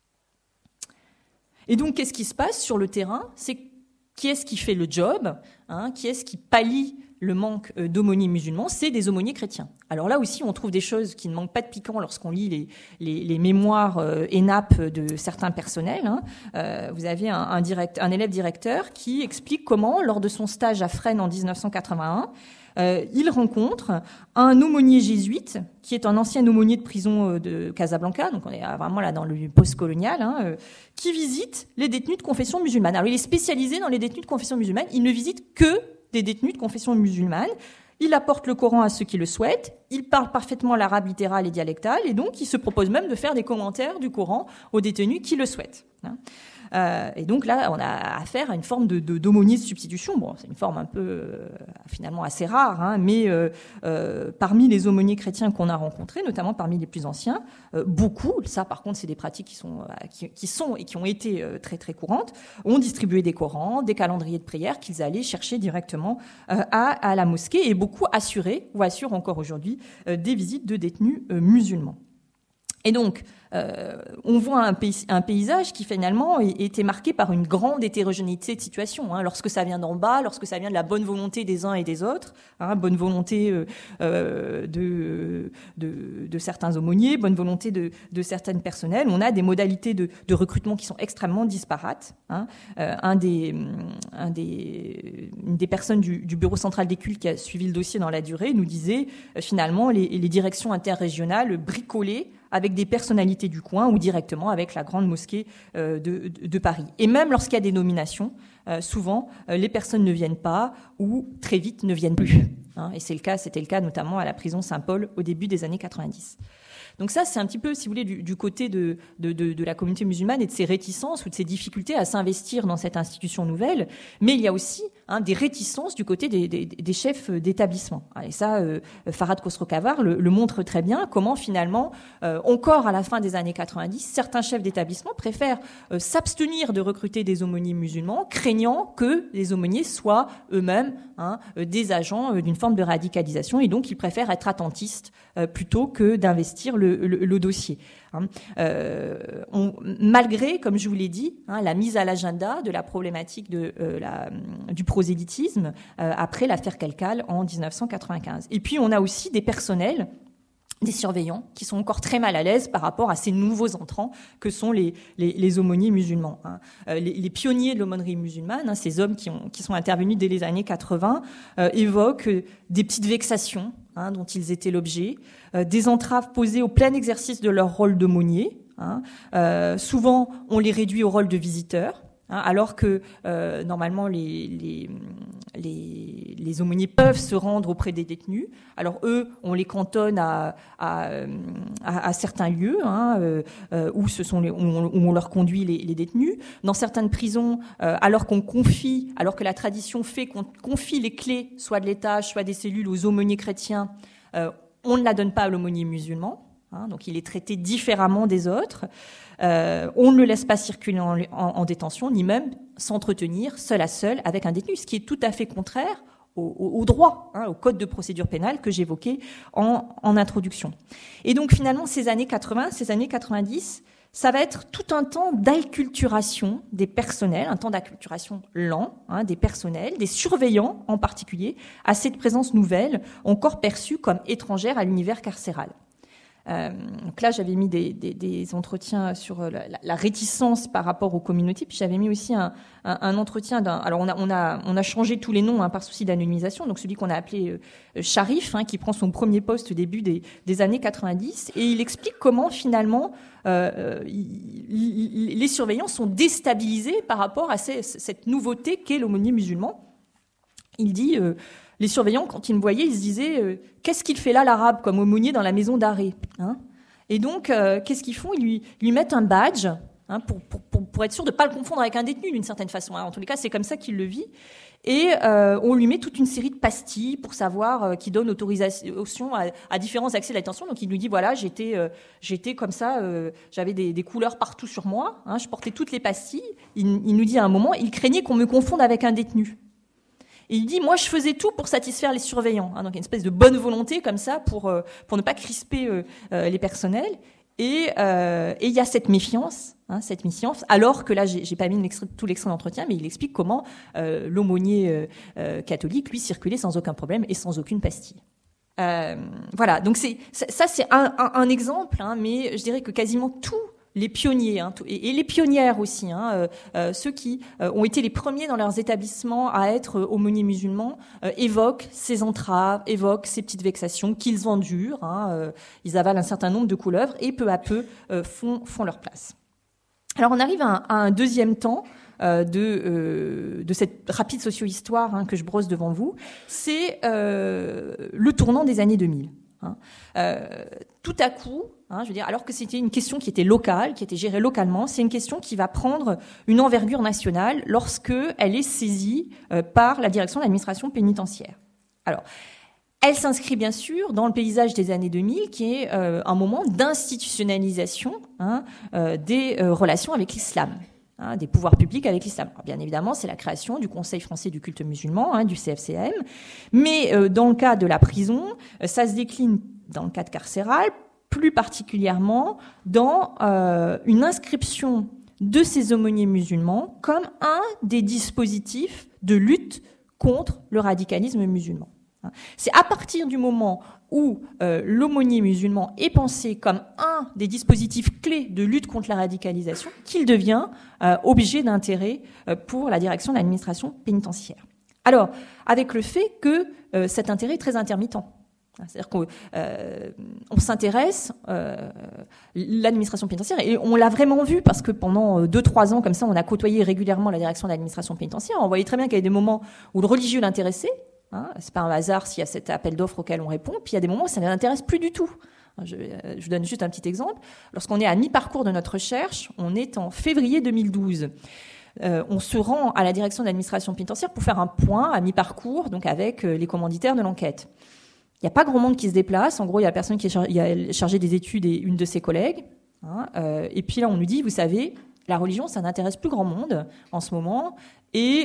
Et donc, qu'est-ce qui se passe sur le terrain? C'est qui est-ce qui fait le job hein, qui est-ce qui pallie le manque d'aumôniers musulmans? C'est des aumôniers chrétiens. Alors là aussi, on trouve des choses qui ne manquent pas de piquant lorsqu'on lit les, les, les mémoires euh, ENAP de certains personnels. Hein. Euh, vous avez un, un, direct, un élève directeur qui explique comment, lors de son stage à Fresnes en dix-neuf cent quatre-vingt-un, Euh, il rencontre un aumônier jésuite qui est un ancien aumônier de prison de Casablanca, donc on est vraiment là dans le post-colonial, hein, euh, qui visite les détenus de confession musulmane. Alors il est spécialisé dans les détenus de confession musulmane, il ne visite que des détenus de confession musulmane, il apporte le Coran à ceux qui le souhaitent, il parle parfaitement l'arabe littéral et dialectal, et donc il se propose même de faire des commentaires du Coran aux détenus qui le souhaitent. Hein. Euh, et donc là, on a affaire à une forme de, de d'aumônier de substitution. Bon, c'est une forme un peu euh, finalement assez rare, hein, mais euh, euh, parmi les aumôniers chrétiens qu'on a rencontrés, notamment parmi les plus anciens, euh, beaucoup, ça par contre, c'est des pratiques qui sont, euh, qui, qui sont et qui ont été euh, très très courantes, ont distribué des Corans, des calendriers de prière qu'ils allaient chercher directement euh, à, à la mosquée, et beaucoup assuraient ou assurent encore aujourd'hui euh, des visites de détenus euh, musulmans. Et donc, euh, on voit un, pays, un paysage qui finalement était marqué par une grande hétérogénéité de situation. Hein, lorsque ça vient d'en bas, lorsque ça vient de la bonne volonté des uns et des autres, hein, bonne volonté euh, euh, de, de, de certains aumôniers, bonne volonté de, de certaines personnels, on a des modalités de, de recrutement qui sont extrêmement disparates. Hein. Euh, un des, un des, une des personnes du, du Bureau central des cultes qui a suivi le dossier dans la durée nous disait euh, finalement les, les directions interrégionales bricolées avec des personnalités du coin ou directement avec la grande mosquée euh, de, de, de Paris. Et même lorsqu'il y a des nominations, euh, souvent euh, les personnes ne viennent pas ou très vite ne viennent plus. Hein, et c'est le cas, c'était le cas notamment à la prison Saint-Paul au début des années quatre-vingt-dix. Donc ça, c'est un petit peu, si vous voulez, du, du côté de, de, de, de la communauté musulmane et de ses réticences ou de ses difficultés à s'investir dans cette institution nouvelle. Mais il y a aussi hein, des réticences du côté des, des, des chefs d'établissement. Et ça, euh, Farhad Khosrow-Khavar le, le montre très bien, comment finalement, euh, encore à la fin des années quatre-vingt-dix, certains chefs d'établissement préfèrent euh, s'abstenir de recruter des aumôniers musulmans, craignant que les aumôniers soient eux-mêmes hein, des agents euh, d'une forme de radicalisation, et donc ils préfèrent être attentistes euh, plutôt que d'investir le, le, le dossier. Hein. Euh, on, malgré, comme je vous l'ai dit, hein, la mise à l'agenda de la problématique de, euh, la, du prosélytisme euh, après l'affaire Kelkal en dix-neuf cent quatre-vingt-quinze. Et puis on a aussi des personnels, des surveillants qui sont encore très mal à l'aise par rapport à ces nouveaux entrants que sont les, les, les aumôniers musulmans. Hein. Euh, les, les pionniers de l'aumônerie musulmane, hein, ces hommes qui, ont, qui sont intervenus dès les années quatre-vingts, euh, évoquent euh, des petites vexations hein, dont ils étaient l'objet, euh, des entraves posées au plein exercice de leur rôle d'aumônier. Hein. Euh, souvent, on les réduit au rôle de visiteurs. Alors que euh, normalement les, les, les, les aumôniers peuvent se rendre auprès des détenus. Alors eux, on les cantonne à, à, à, à certains lieux hein, euh, où, ce sont les, où, on, où on leur conduit les, les détenus. Dans certaines prisons, euh, alors qu'on confie, alors que la tradition fait qu'on confie les clés, soit de l'étage, soit des cellules, aux aumôniers chrétiens, euh, on ne la donne pas à l'aumônier musulman. Hein, donc il est traité différemment des autres. Euh, on ne le laisse pas circuler en, en, en détention, ni même s'entretenir seul à seul avec un détenu, ce qui est tout à fait contraire au, au, au droit, hein, au code de procédure pénale que j'évoquais en, en introduction. Et donc finalement, ces années quatre-vingts, ces années quatre-vingt-dix, ça va être tout un temps d'acculturation des personnels, un temps d'acculturation lent hein, des personnels, des surveillants en particulier, à cette présence nouvelle, encore perçue comme étrangère à l'univers carcéral. Euh, donc là, j'avais mis des, des, des entretiens sur la, la réticence par rapport aux communautés, puis j'avais mis aussi un, un, un entretien d'un. Alors on a, on a, on a changé tous les noms hein, par souci d'anonymisation. Donc celui qu'on a appelé euh, Sharif, hein, qui prend son premier poste au début des, des années quatre-vingt-dix, et il explique comment finalement euh, il, il, les surveillants sont déstabilisés par rapport à ces, cette nouveauté qu'est l'aumônier musulman. Il dit. Euh, Les surveillants, quand ils me voyaient, ils se disaient euh, « Qu'est-ce qu'il fait là, l'arabe, comme aumônier dans la maison d'arrêt hein ?» Et donc, euh, qu'est-ce qu'ils font ? Ils lui, ils lui mettent un badge hein, pour, pour, pour, pour être sûr de ne pas le confondre avec un détenu, d'une certaine façon. Hein. En tous les cas, c'est comme ça qu'il le vit. Et euh, on lui met toute une série de pastilles pour savoir, euh, qui donnent autorisation à, à différents accès de la détention. Donc, il nous dit « Voilà, j'étais, euh, j'étais comme ça, euh, j'avais des, des couleurs partout sur moi, hein, je portais toutes les pastilles. » Il, il nous dit à un moment, il craignait qu'on me confonde avec un détenu. Et il dit, moi, je faisais tout pour satisfaire les surveillants. Hein, donc, il y a une espèce de bonne volonté comme ça pour, euh, pour ne pas crisper euh, euh, les personnels. Et euh, et il y a cette méfiance, hein, cette méfiance, alors que là, j'ai, j'ai pas mis l'extrait, tout l'extrait d'entretien, mais il explique comment euh, l'aumônier euh, euh, catholique, lui, circulait sans aucun problème et sans aucune pastille. Euh, voilà, donc c'est, ça, c'est un, un, un exemple, hein, mais je dirais que quasiment tout les pionniers hein, et, et les pionnières aussi, hein, euh, euh, ceux qui euh, ont été les premiers dans leurs établissements à être euh, aumôniers musulmans, euh, évoquent ces entraves, évoquent ces petites vexations qu'ils endurent. Hein, euh, ils avalent un certain nombre de couleuvres et peu à peu euh, font, font leur place. Alors on arrive à un, à un deuxième temps euh, de, euh, de cette rapide socio-histoire hein, que je brosse devant vous, c'est euh, le tournant des années deux mille. Hein. Euh, tout à coup, hein, je veux dire, alors que c'était une question qui était locale, qui était gérée localement, c'est une question qui va prendre une envergure nationale lorsque elle est saisie euh, par la direction de l'administration pénitentiaire. Alors, elle s'inscrit bien sûr dans le paysage des années deux mille, qui est euh, un moment d'institutionnalisation hein, euh, des euh, relations avec l'islam. Hein, des pouvoirs publics avec l'islam. Alors, bien évidemment, c'est la création du Conseil français du culte musulman, hein, du C F C M, mais euh, dans le cas de la prison, euh, ça se décline dans le cadre carcéral, plus particulièrement dans euh, une inscription de ces aumôniers musulmans comme un des dispositifs de lutte contre le radicalisme musulman. C'est à partir du moment où euh, l'aumônier musulman est pensé comme un des dispositifs clés de lutte contre la radicalisation qu'il devient euh, objet d'intérêt euh, pour la direction de l'administration pénitentiaire. Alors, avec le fait que euh, cet intérêt est très intermittent. C'est-à-dire qu'on euh, on s'intéresse, euh, l'administration pénitentiaire, et on l'a vraiment vu parce que pendant deux, trois ans, comme ça, on a côtoyé régulièrement la direction de l'administration pénitentiaire. On voyait très bien qu'il y avait des moments où le religieux l'intéressait. Hein, c'est pas un hasard s'il y a cet appel d'offres auquel on répond. Puis il y a des moments où ça ne l'intéresse plus du tout. Je, je vous donne juste un petit exemple. Lorsqu'on est à mi-parcours de notre recherche, on est en février deux mille douze. Euh, on se rend à la direction de l'administration pénitentiaire pour faire un point à mi-parcours, donc avec euh, les commanditaires de l'enquête. Il n'y a pas grand monde qui se déplace. En gros, il y a personne qui est char- il y a chargé des études et une de ses collègues. Hein, euh, et puis là, on nous dit, vous savez, la religion, ça n'intéresse plus grand monde en ce moment. Et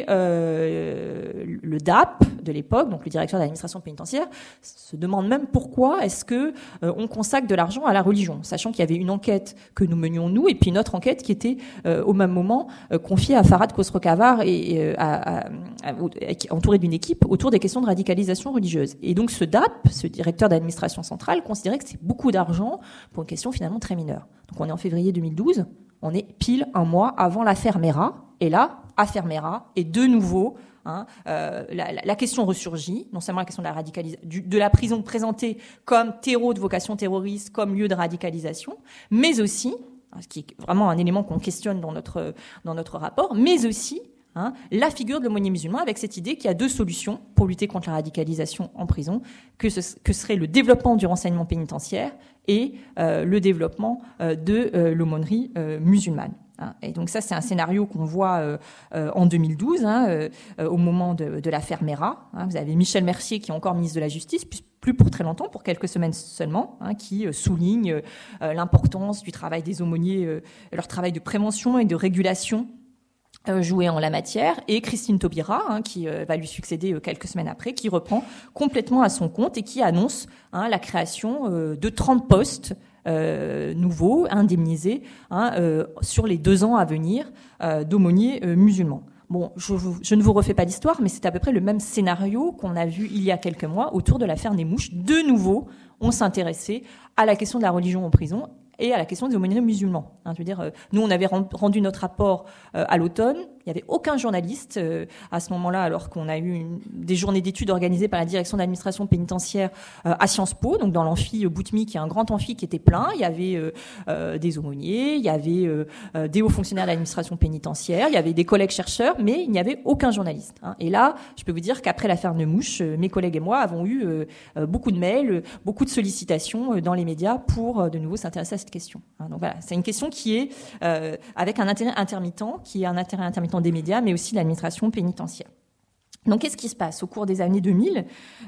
euh, le D A P de l'époque, donc le directeur de l'administration pénitentiaire, se demande même pourquoi est-ce que euh, on consacre de l'argent à la religion, sachant qu'il y avait une enquête que nous menions nous, et puis une autre enquête qui était euh, au même moment euh, confiée à Farhad Khosrow-Khavar et, et euh, à, à, à, entouré d'une équipe autour des questions de radicalisation religieuse. Et donc ce D A P, ce directeur d'administration centrale, considérait que c'est beaucoup d'argent pour une question finalement très mineure. Donc on est en février deux mille douze, on est pile un mois avant l'affaire Mera, et là, affaire Mera, et de nouveau, hein, euh, la, la, la question ressurgit, non seulement la question de la radicalisation, de la prison présentée comme terreau de vocation terroriste, comme lieu de radicalisation, mais aussi, ce qui est vraiment un élément qu'on questionne dans notre, dans notre rapport, mais aussi hein, la figure de l'aumônier musulman, avec cette idée qu'il y a deux solutions pour lutter contre la radicalisation en prison, que ce que serait le développement du renseignement pénitentiaire et euh, le développement euh, de euh, l'aumônerie euh, musulmane. Et donc ça, c'est un scénario qu'on voit euh, euh, en deux mille douze, hein, euh, au moment de, de l'affaire Mera. Hein. Vous avez Michel Mercier, qui est encore ministre de la Justice, plus, plus pour très longtemps, pour quelques semaines seulement, hein, qui euh, souligne euh, l'importance du travail des aumôniers, euh, leur travail de prévention et de régulation euh, joué en la matière. Et Christine Taubira, hein, qui euh, va lui succéder euh, quelques semaines après, qui reprend complètement à son compte et qui annonce hein, la création euh, de trente postes Euh, nouveaux, indemnisés, hein, euh, sur les deux ans à venir euh, d'aumôniers euh, musulmans. Bon, je, vous, je ne vous refais pas l'histoire, mais c'est à peu près le même scénario qu'on a vu il y a quelques mois autour de l'affaire Nemouche. De nouveau, on s'intéressait à la question de la religion en prison et à la question des aumôniers musulmans. Hein, je veux dire, euh, nous, on avait rendu notre rapport euh, à l'automne. Il n'y avait aucun journaliste euh, à ce moment-là, alors qu'on a eu une, des journées d'études organisées par la direction d'administration pénitentiaire euh, à Sciences Po, donc dans l'amphi euh, Boutmi, qui est un grand amphi qui était plein. Il y avait euh, euh, des aumôniers, il y avait euh, euh, des hauts fonctionnaires de l'administration pénitentiaire, il y avait des collègues chercheurs, mais il n'y avait aucun journaliste. Hein. Et là, je peux vous dire qu'après l'affaire Nemouche, euh, mes collègues et moi avons eu euh, euh, beaucoup de mails, euh, beaucoup de sollicitations euh, dans les médias pour euh, de nouveau s'intéresser à cette question. Hein. Donc voilà, c'est une question qui est euh, avec un intérêt intermittent, qui est un intérêt intermittent des médias, mais aussi de l'administration pénitentiaire. Donc, qu'est-ce qui se passe au cours des années deux mille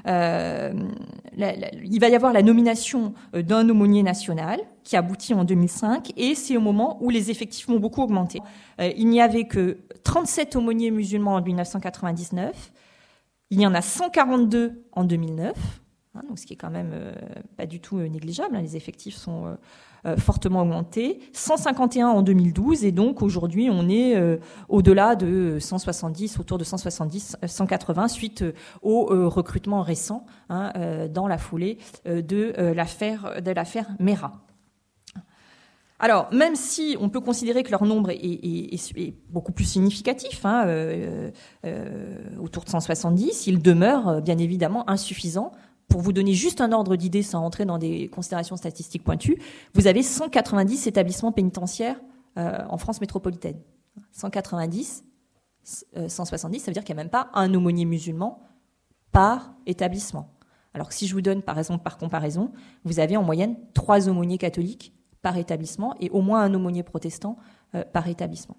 euh, la, la, il va y avoir la nomination d'un aumônier national qui aboutit en deux mille cinq, et c'est au moment où les effectifs vont beaucoup augmenter. Euh, il n'y avait que trente-sept aumôniers musulmans en dix-neuf cent quatre-vingt-dix-neuf, il y en a cent quarante-deux en deux mille neuf, hein, donc ce qui est quand même euh, pas du tout euh, négligeable, hein, les effectifs sont euh, Euh, fortement augmenté, cent cinquante et un en deux mille douze, et donc aujourd'hui on est euh, au-delà de cent soixante-dix, autour de cent soixante-dix, cent quatre-vingts, suite euh, au euh, recrutement récent hein, euh, dans la foulée euh, de euh, l'affaire de l'affaire Mera. Alors, même si on peut considérer que leur nombre est, est, est, est beaucoup plus significatif, hein, euh, euh, autour de cent soixante-dix, il demeure euh, bien évidemment insuffisant. Pour vous donner juste un ordre d'idée sans entrer dans des considérations statistiques pointues, vous avez cent quatre-vingt-dix établissements pénitentiaires euh, en France métropolitaine. cent quatre-vingt-dix, euh, cent soixante-dix, ça veut dire qu'il n'y a même pas un aumônier musulman par établissement. Alors que si je vous donne par exemple par comparaison, vous avez en moyenne trois aumôniers catholiques par établissement et au moins un aumônier protestant euh, par établissement.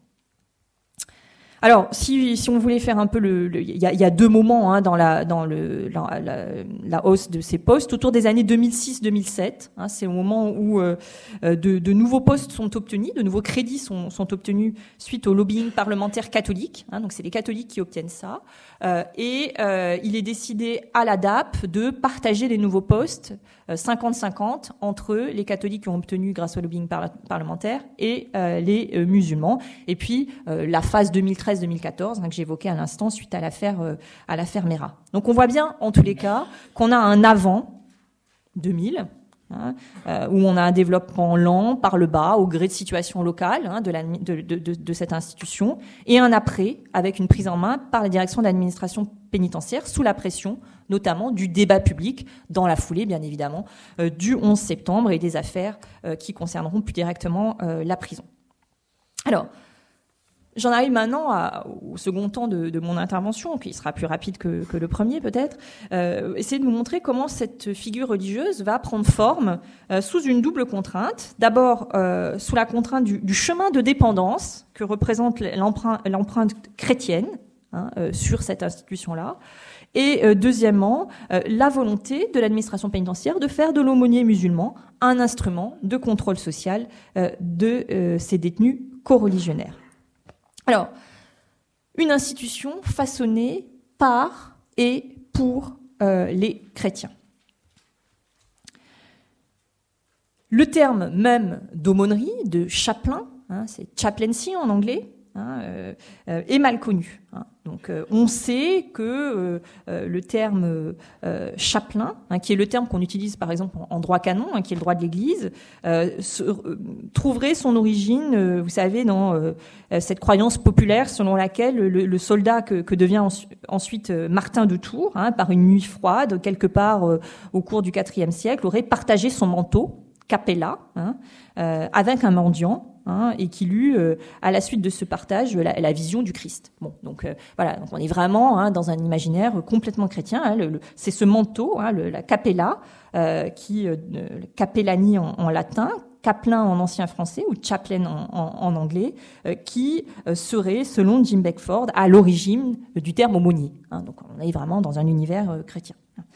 Alors, si, si on voulait faire un peu le, le il y a, y a deux moments hein, dans la dans le la, la, la hausse de ces postes autour des années deux mille six deux mille sept. Hein, c'est au moment où euh, de, de nouveaux postes sont obtenus, de nouveaux crédits sont, sont obtenus suite au lobbying parlementaire catholique. Hein, donc c'est les catholiques qui obtiennent ça. Euh, et euh, il est décidé à la D A P de partager les nouveaux postes cinquante cinquante entre les catholiques qui ont obtenu grâce au lobbying par- parlementaire et euh, les euh, musulmans. Et puis euh, la phase deux mille treize deux mille quatorze hein, que j'évoquais à l'instant suite à l'affaire euh, à l'affaire Mera. Donc on voit bien en tous les cas qu'on a un avant deux mille hein, euh, où on a un développement lent par le bas au gré de situations locales hein, de, la, de, de, de, de cette institution, et un après avec une prise en main par la direction de l'administration pénitentiaire sous la pression notamment du débat public dans la foulée bien évidemment euh, du onze septembre et des affaires euh, qui concerneront plus directement euh, la prison. Alors j'en arrive maintenant à, au second temps de, de mon intervention, qui sera plus rapide que, que le premier peut-être, euh, essayer de vous montrer comment cette figure religieuse va prendre forme euh, sous une double contrainte. D'abord, euh, sous la contrainte du, du chemin de dépendance que représente l'empreinte, l'empreinte chrétienne hein, euh, sur cette institution-là. Et euh, deuxièmement, euh, la volonté de l'administration pénitentiaire de faire de l'aumônier musulman un instrument de contrôle social euh, de euh, ces détenus coreligionnaires. Alors, une institution façonnée par et pour euh, les chrétiens. Le terme même d'aumônerie, de chapelain, hein, c'est chaplaincy en anglais, hein, euh, euh, est mal connu. Hein. Donc, euh, on sait que euh, euh, le terme euh, chapelain, hein, qui est le terme qu'on utilise par exemple en, en droit canon, hein, qui est le droit de l'Église, euh, se, euh, trouverait son origine, euh, vous savez, dans euh, cette croyance populaire selon laquelle le, le soldat que, que devient en, ensuite euh, Martin de Tours, hein, par une nuit froide, quelque part euh, au cours du quatrième siècle, aurait partagé son manteau, capella, hein, euh, avec un mendiant. Hein, et qu'il eut, euh, à la suite de ce partage, la, la vision du Christ. Bon, donc euh, voilà, donc on est vraiment hein, dans un imaginaire complètement chrétien. Hein, le, le, c'est ce manteau, hein, le, la capella, euh, qui euh, capellani en, en latin, capelain en ancien français ou chaplain en, en, en anglais, euh, qui euh, serait, selon Jim Beckford, à l'origine euh, du terme aumônier. Hein, donc on est vraiment dans un univers euh, chrétien.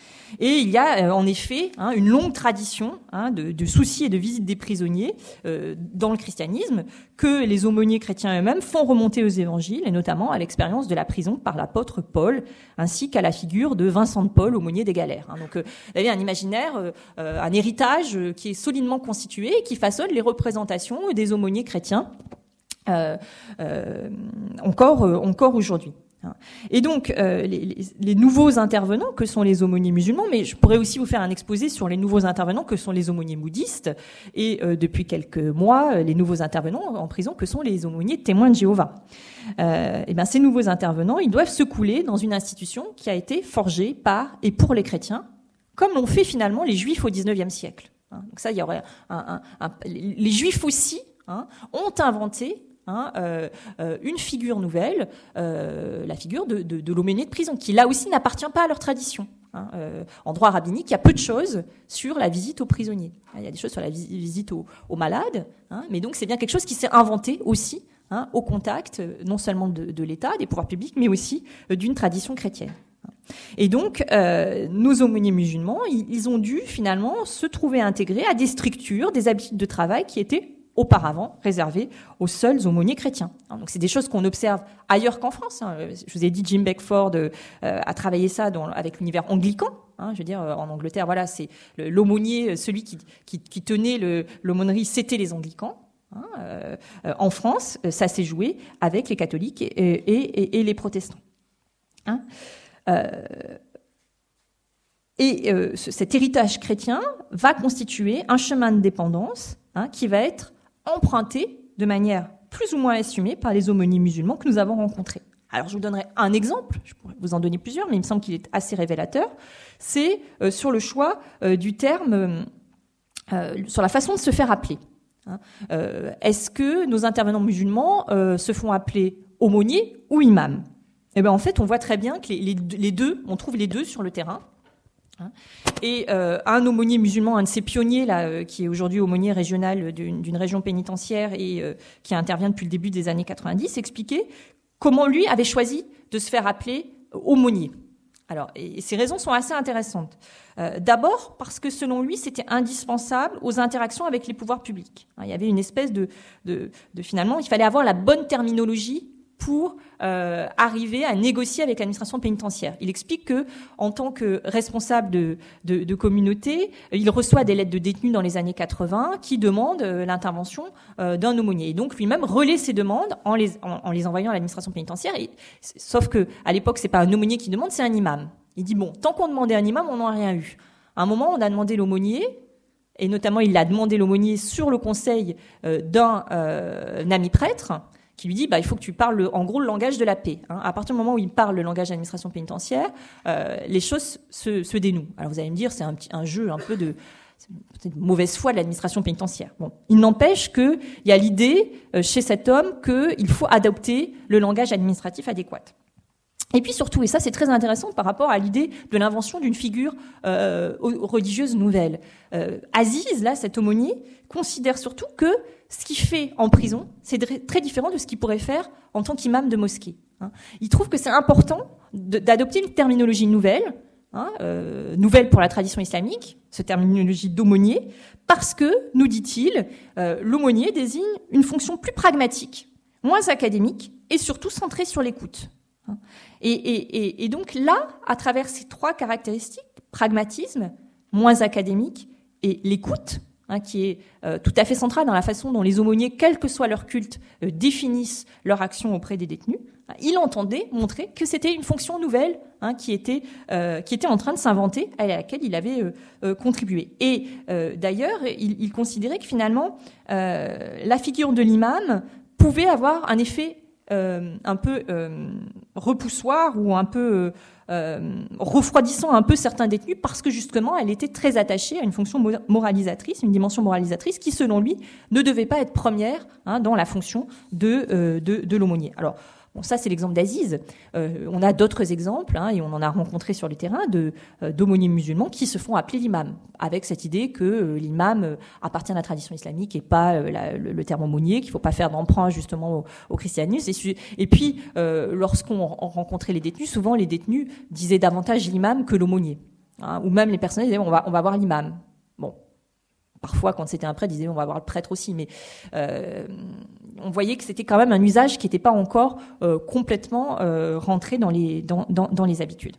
Et il y a euh, en effet hein, une longue tradition hein, de, de soucis et de visites des prisonniers euh, dans le christianisme que les aumôniers chrétiens eux-mêmes font remonter aux évangiles et notamment à l'expérience de la prison par l'apôtre Paul ainsi qu'à la figure de Vincent de Paul, aumônier des galères. Hein. Donc euh, vous avez un imaginaire, euh, un héritage euh, qui est solidement constitué et qui façonne les représentations des aumôniers chrétiens euh, euh, encore, euh, encore aujourd'hui. Et donc, euh, les, les, les nouveaux intervenants que sont les aumôniers musulmans, mais je pourrais aussi vous faire un exposé sur les nouveaux intervenants que sont les aumôniers bouddhistes, et euh, depuis quelques mois, les nouveaux intervenants en prison que sont les aumôniers témoins de Jéhovah. Euh, et bien, ces nouveaux intervenants, ils doivent se couler dans une institution qui a été forgée par et pour les chrétiens, comme l'ont fait finalement les Juifs au dix-neuvième siècle. Hein, donc ça, il y aurait un, un, un, les Juifs aussi hein, ont inventé Hein, euh, euh, une figure nouvelle, euh, la figure de, de, de l'aumônier de prison, qui là aussi n'appartient pas à leur tradition. Hein. Euh, en droit rabbinique, il y a peu de choses sur la visite aux prisonniers. Il y a des choses sur la vis- visite aux, aux malades, hein, mais donc c'est bien quelque chose qui s'est inventé aussi hein, au contact non seulement de, de l'État, des pouvoirs publics, mais aussi euh, d'une tradition chrétienne. Et donc, euh, nos aumôniers musulmans, ils, ils ont dû finalement se trouver intégrés à des structures, des habitudes de travail qui étaient auparavant réservé aux seuls aumôniers chrétiens. Donc c'est des choses qu'on observe ailleurs qu'en France. Je vous ai dit, Jim Beckford euh, a travaillé ça dans, avec l'univers anglican. Hein, je veux dire, en Angleterre, voilà, c'est l'aumônier, celui qui, qui, qui tenait le, l'aumônerie, c'était les anglicans. Hein, euh, en France, ça s'est joué avec les catholiques et, et, et, et les protestants. Hein, euh, et euh, cet héritage chrétien va constituer un chemin de dépendance hein, qui va être emprunté de manière plus ou moins assumée par les aumôniers musulmans que nous avons rencontrés. Alors, je vous donnerai un exemple, je pourrais vous en donner plusieurs, mais il me semble qu'il est assez révélateur. C'est euh, sur le choix euh, du terme, euh, sur la façon de se faire appeler. Hein. Euh, est-ce que nos intervenants musulmans euh, se font appeler aumôniers ou imams ? Eh bien, en fait, on voit très bien que les, les, les deux, on trouve les deux sur le terrain. Et euh, un aumônier musulman, un de ces pionniers là, euh, qui est aujourd'hui aumônier régional d'une, d'une région pénitentiaire et euh, qui intervient depuis le début des années quatre-vingt-dix, expliquait comment lui avait choisi de se faire appeler aumônier. Alors, et, et ces raisons sont assez intéressantes. Euh, d'abord parce que selon lui, c'était indispensable aux interactions avec les pouvoirs publics. Hein, il y avait une espèce de, de, de finalement, il fallait avoir la bonne terminologie pour euh, arriver à négocier avec l'administration pénitentiaire. Il explique que, en tant que responsable de, de, de communauté, il reçoit des lettres de détenus dans les années quatre-vingts qui demandent euh, l'intervention euh, d'un aumônier. Et donc lui-même relaie ces demandes en les, en, en les envoyant à l'administration pénitentiaire. Et, sauf que à l'époque, c'est pas un aumônier qui demande, c'est un imam. Il dit bon, tant qu'on demandait un imam, on n'en a rien eu. À un moment, on a demandé l'aumônier. Et notamment, il a demandé l'aumônier sur le conseil euh, d'un euh, ami prêtre, qui lui dit bah, il faut que tu parles, le, en gros, le langage de la paix. Hein. À partir du moment où il parle le langage de l'administration pénitentiaire, euh, les choses se, se dénouent. Alors vous allez me dire, c'est un, petit, un jeu un peu de... c'est une mauvaise foi de l'administration pénitentiaire. Bon, il n'empêche qu'il y a l'idée euh, chez cet homme qu'il faut adopter le langage administratif adéquat. Et puis surtout, et ça c'est très intéressant par rapport à l'idée de l'invention d'une figure euh, religieuse nouvelle. Euh, Aziz, là, cet aumônier, considère surtout que ce qu'il fait en prison, c'est très différent de ce qu'il pourrait faire en tant qu'imam de mosquée. Hein. Il trouve que c'est important de, d'adopter une terminologie nouvelle, hein, euh, nouvelle pour la tradition islamique, cette terminologie d'aumônier, parce que, nous dit-il, euh, l'aumônier désigne une fonction plus pragmatique, moins académique et surtout centrée sur l'écoute. Et, et, et, et donc là, à travers ces trois caractéristiques, pragmatisme, moins académique et l'écoute, hein, qui est euh, tout à fait centrale dans la façon dont les aumôniers, quel que soit leur culte, euh, définissent leur action auprès des détenus, hein, il entendait montrer que c'était une fonction nouvelle, hein, qui était euh, qui était en train de s'inventer, à laquelle il avait euh, euh, contribué. Et euh, d'ailleurs, il, il considérait que finalement, euh, la figure de l'imam pouvait avoir un effet Euh, un peu euh, repoussoir ou un peu euh, refroidissant un peu certains détenus parce que justement elle était très attachée à une fonction moralisatrice, une dimension moralisatrice qui selon lui ne devait pas être première, hein, dans la fonction de, euh, de, de l'aumônier. Alors bon, ça c'est l'exemple d'Aziz. Euh, on a d'autres exemples, hein, et on en a rencontré sur le terrain de euh, d'aumôniers musulmans qui se font appeler l'imam, avec cette idée que euh, l'imam euh, appartient à la tradition islamique et pas euh, la, le, le terme aumônier, qu'il faut pas faire d'emprunt justement au, au christianisme. Et, et puis, euh, lorsqu'on rencontrait les détenus, souvent les détenus disaient davantage l'imam que l'aumônier, hein, ou même les personnels disaient on va on va voir l'imam. Bon. Parfois, quand c'était un prêtre, ils disaient on va voir le prêtre aussi, mais euh, on voyait que c'était quand même un usage qui n'était pas encore euh, complètement euh, rentré dans les, dans, dans, dans les habitudes.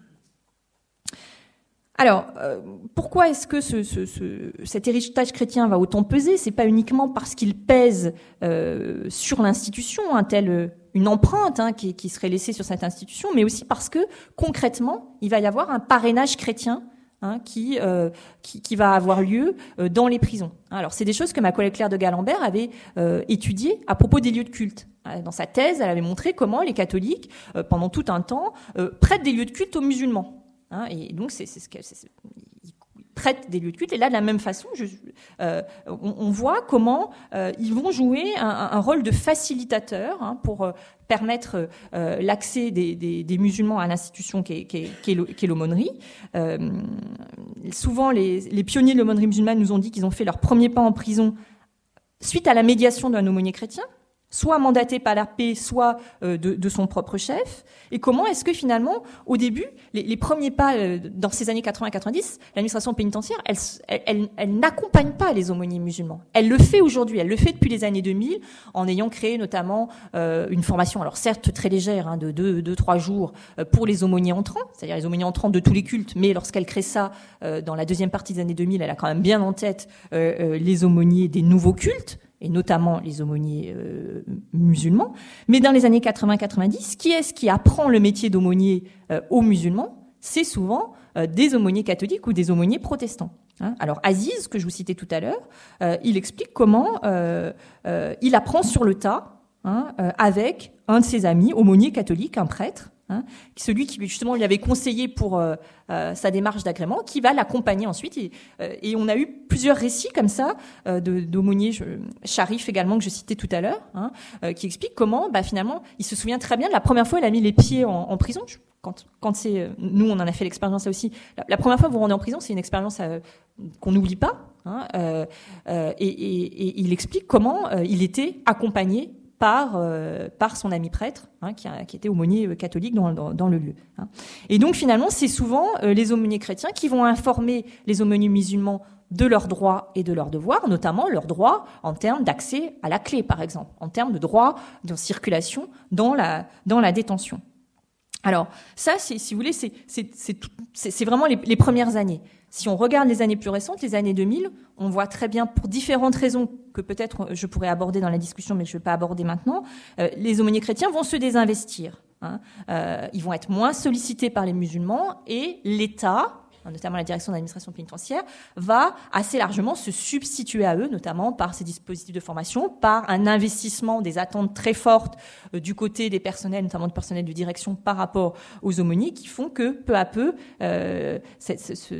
Alors, euh, pourquoi est-ce que ce, ce, ce, cet héritage chrétien va autant peser ? C'est pas uniquement parce qu'il pèse euh, sur l'institution, hein, telle une empreinte, hein, qui, qui serait laissée sur cette institution, mais aussi parce que concrètement, il va y avoir un parrainage chrétien, hein, qui, euh, qui, qui va avoir lieu euh, dans les prisons. Alors, c'est des choses que ma collègue Claire de Galambert avait euh, étudiées à propos des lieux de culte. Dans sa thèse, elle avait montré comment les catholiques, euh, pendant tout un temps, euh, prêtent des lieux de culte aux musulmans. Hein, et donc, c'est, c'est ce qu'elle... Ils prêtent des lieux de culte. Et là, de la même façon, je, euh, on, on voit comment euh, ils vont jouer un, un rôle de facilitateur, hein, pour euh, permettre euh, l'accès des, des, des musulmans à l'institution qu'est, qu'est, qu'est l'aumônerie. Euh, souvent, les, les pionniers de l'aumônerie musulmane nous ont dit qu'ils ont fait leur premier pas en prison suite à la médiation d'un aumônier chrétien, soit mandaté par l'A R P, soit euh, de, de son propre chef. Et comment est-ce que finalement, au début, les, les premiers pas euh, dans ces années quatre-vingts quatre-vingt-dix, l'administration pénitentiaire, elle, elle, elle, elle n'accompagne pas les aumôniers musulmans. Elle le fait aujourd'hui, elle le fait depuis les années deux mille, en ayant créé notamment euh, une formation, alors certes très légère, hein, de deux, deux, trois jours, euh, pour les aumôniers entrants, c'est-à-dire les aumôniers entrants de tous les cultes, mais lorsqu'elle crée ça, euh, dans la deuxième partie des années deux mille, elle a quand même bien en tête euh, euh, les aumôniers des nouveaux cultes, et notamment les aumôniers euh, musulmans. Mais dans les années quatre-vingts quatre-vingt-dix, qui est-ce qui apprend le métier d'aumônier euh, aux musulmans ? C'est souvent euh, des aumôniers catholiques ou des aumôniers protestants. Hein. Alors Aziz, que je vous citais tout à l'heure, euh, il explique comment euh, euh, il apprend sur le tas, hein, euh, avec un de ses amis, aumônier catholique, un prêtre, hein, celui qui justement lui avait conseillé pour euh, euh, sa démarche d'agrément, qui va l'accompagner ensuite. Et, euh, et on a eu plusieurs récits comme ça euh, de, d'aumôniers, je, Sharif également que je citais tout à l'heure, hein, euh, qui explique comment, bah, finalement, il se souvient très bien de la première fois il a mis les pieds en, en prison. Je, quand, quand c'est, nous on en a fait l'expérience là aussi. La, la première fois que vous vous rendez en prison, c'est une expérience euh, qu'on n'oublie pas. Hein, euh, euh, et, et, et il explique comment euh, il était accompagné par euh, par son ami prêtre, hein, qui, a, qui était aumônier catholique dans, dans, dans le lieu. Hein. Et donc finalement, c'est souvent euh, les aumôniers chrétiens qui vont informer les aumôniers musulmans de leurs droits et de leurs devoirs, notamment leurs droits en termes d'accès à la clé, par exemple, en termes de droits de circulation dans la dans la détention. Alors ça, c'est, si vous voulez, c'est c'est c'est, tout, c'est, c'est vraiment les, les premières années. Si on regarde les années plus récentes, les années deux mille, on voit très bien, pour différentes raisons que peut-être je pourrais aborder dans la discussion, mais je ne vais pas aborder maintenant, euh, les aumôniers chrétiens vont se désinvestir. Hein. Euh, ils vont être moins sollicités par les musulmans et l'État, notamment la direction de l'administration pénitentiaire, va assez largement se substituer à eux, notamment par ces dispositifs de formation, par un investissement des attentes très fortes euh, du côté des personnels, notamment du personnel de direction par rapport aux aumôniers, qui font que peu à peu, euh, ce, ce, ce,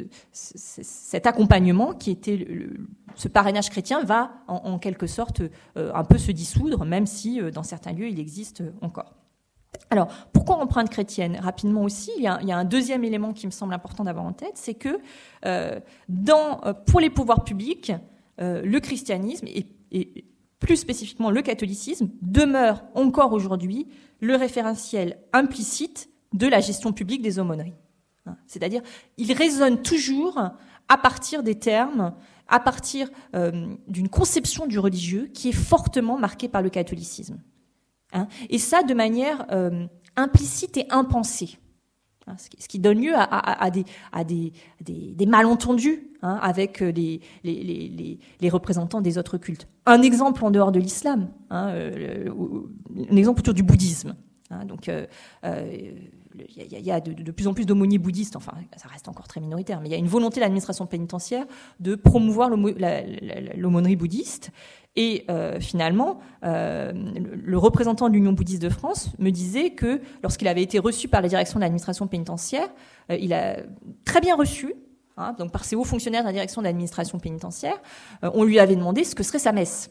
cet accompagnement qui était le, le, ce parrainage chrétien va en, en quelque sorte euh, un peu se dissoudre, même si euh, dans certains lieux il existe encore. Alors, pourquoi empreinte chrétienne ? Rapidement aussi, il y, a, il y a un deuxième élément qui me semble important d'avoir en tête, c'est que euh, dans, pour les pouvoirs publics, euh, le christianisme et, et plus spécifiquement le catholicisme demeure encore aujourd'hui le référentiel implicite de la gestion publique des aumôneries. C'est-à-dire, il résonne toujours à partir des termes, à partir euh, d'une conception du religieux qui est fortement marquée par le catholicisme. Hein, et ça de manière euh, implicite et impensée, hein, ce, qui, ce qui donne lieu à, à, à, des, à des, des, des malentendus hein, avec les, les, les, les, les représentants des autres cultes. Un exemple en dehors de l'islam, hein, euh, un exemple autour du bouddhisme. Hein, donc, euh, euh, il y a, y a de, de plus en plus d'aumôniers bouddhistes, enfin, ça reste encore très minoritaire, mais il y a une volonté de l'administration pénitentiaire de promouvoir l'aumônerie bouddhiste. Et euh, finalement, euh, le, le représentant de l'Union bouddhiste de France me disait que lorsqu'il avait été reçu par la direction de l'administration pénitentiaire, euh, il a très bien reçu, hein, donc par ses hauts fonctionnaires de la direction de l'administration pénitentiaire, euh, on lui avait demandé ce que serait sa messe.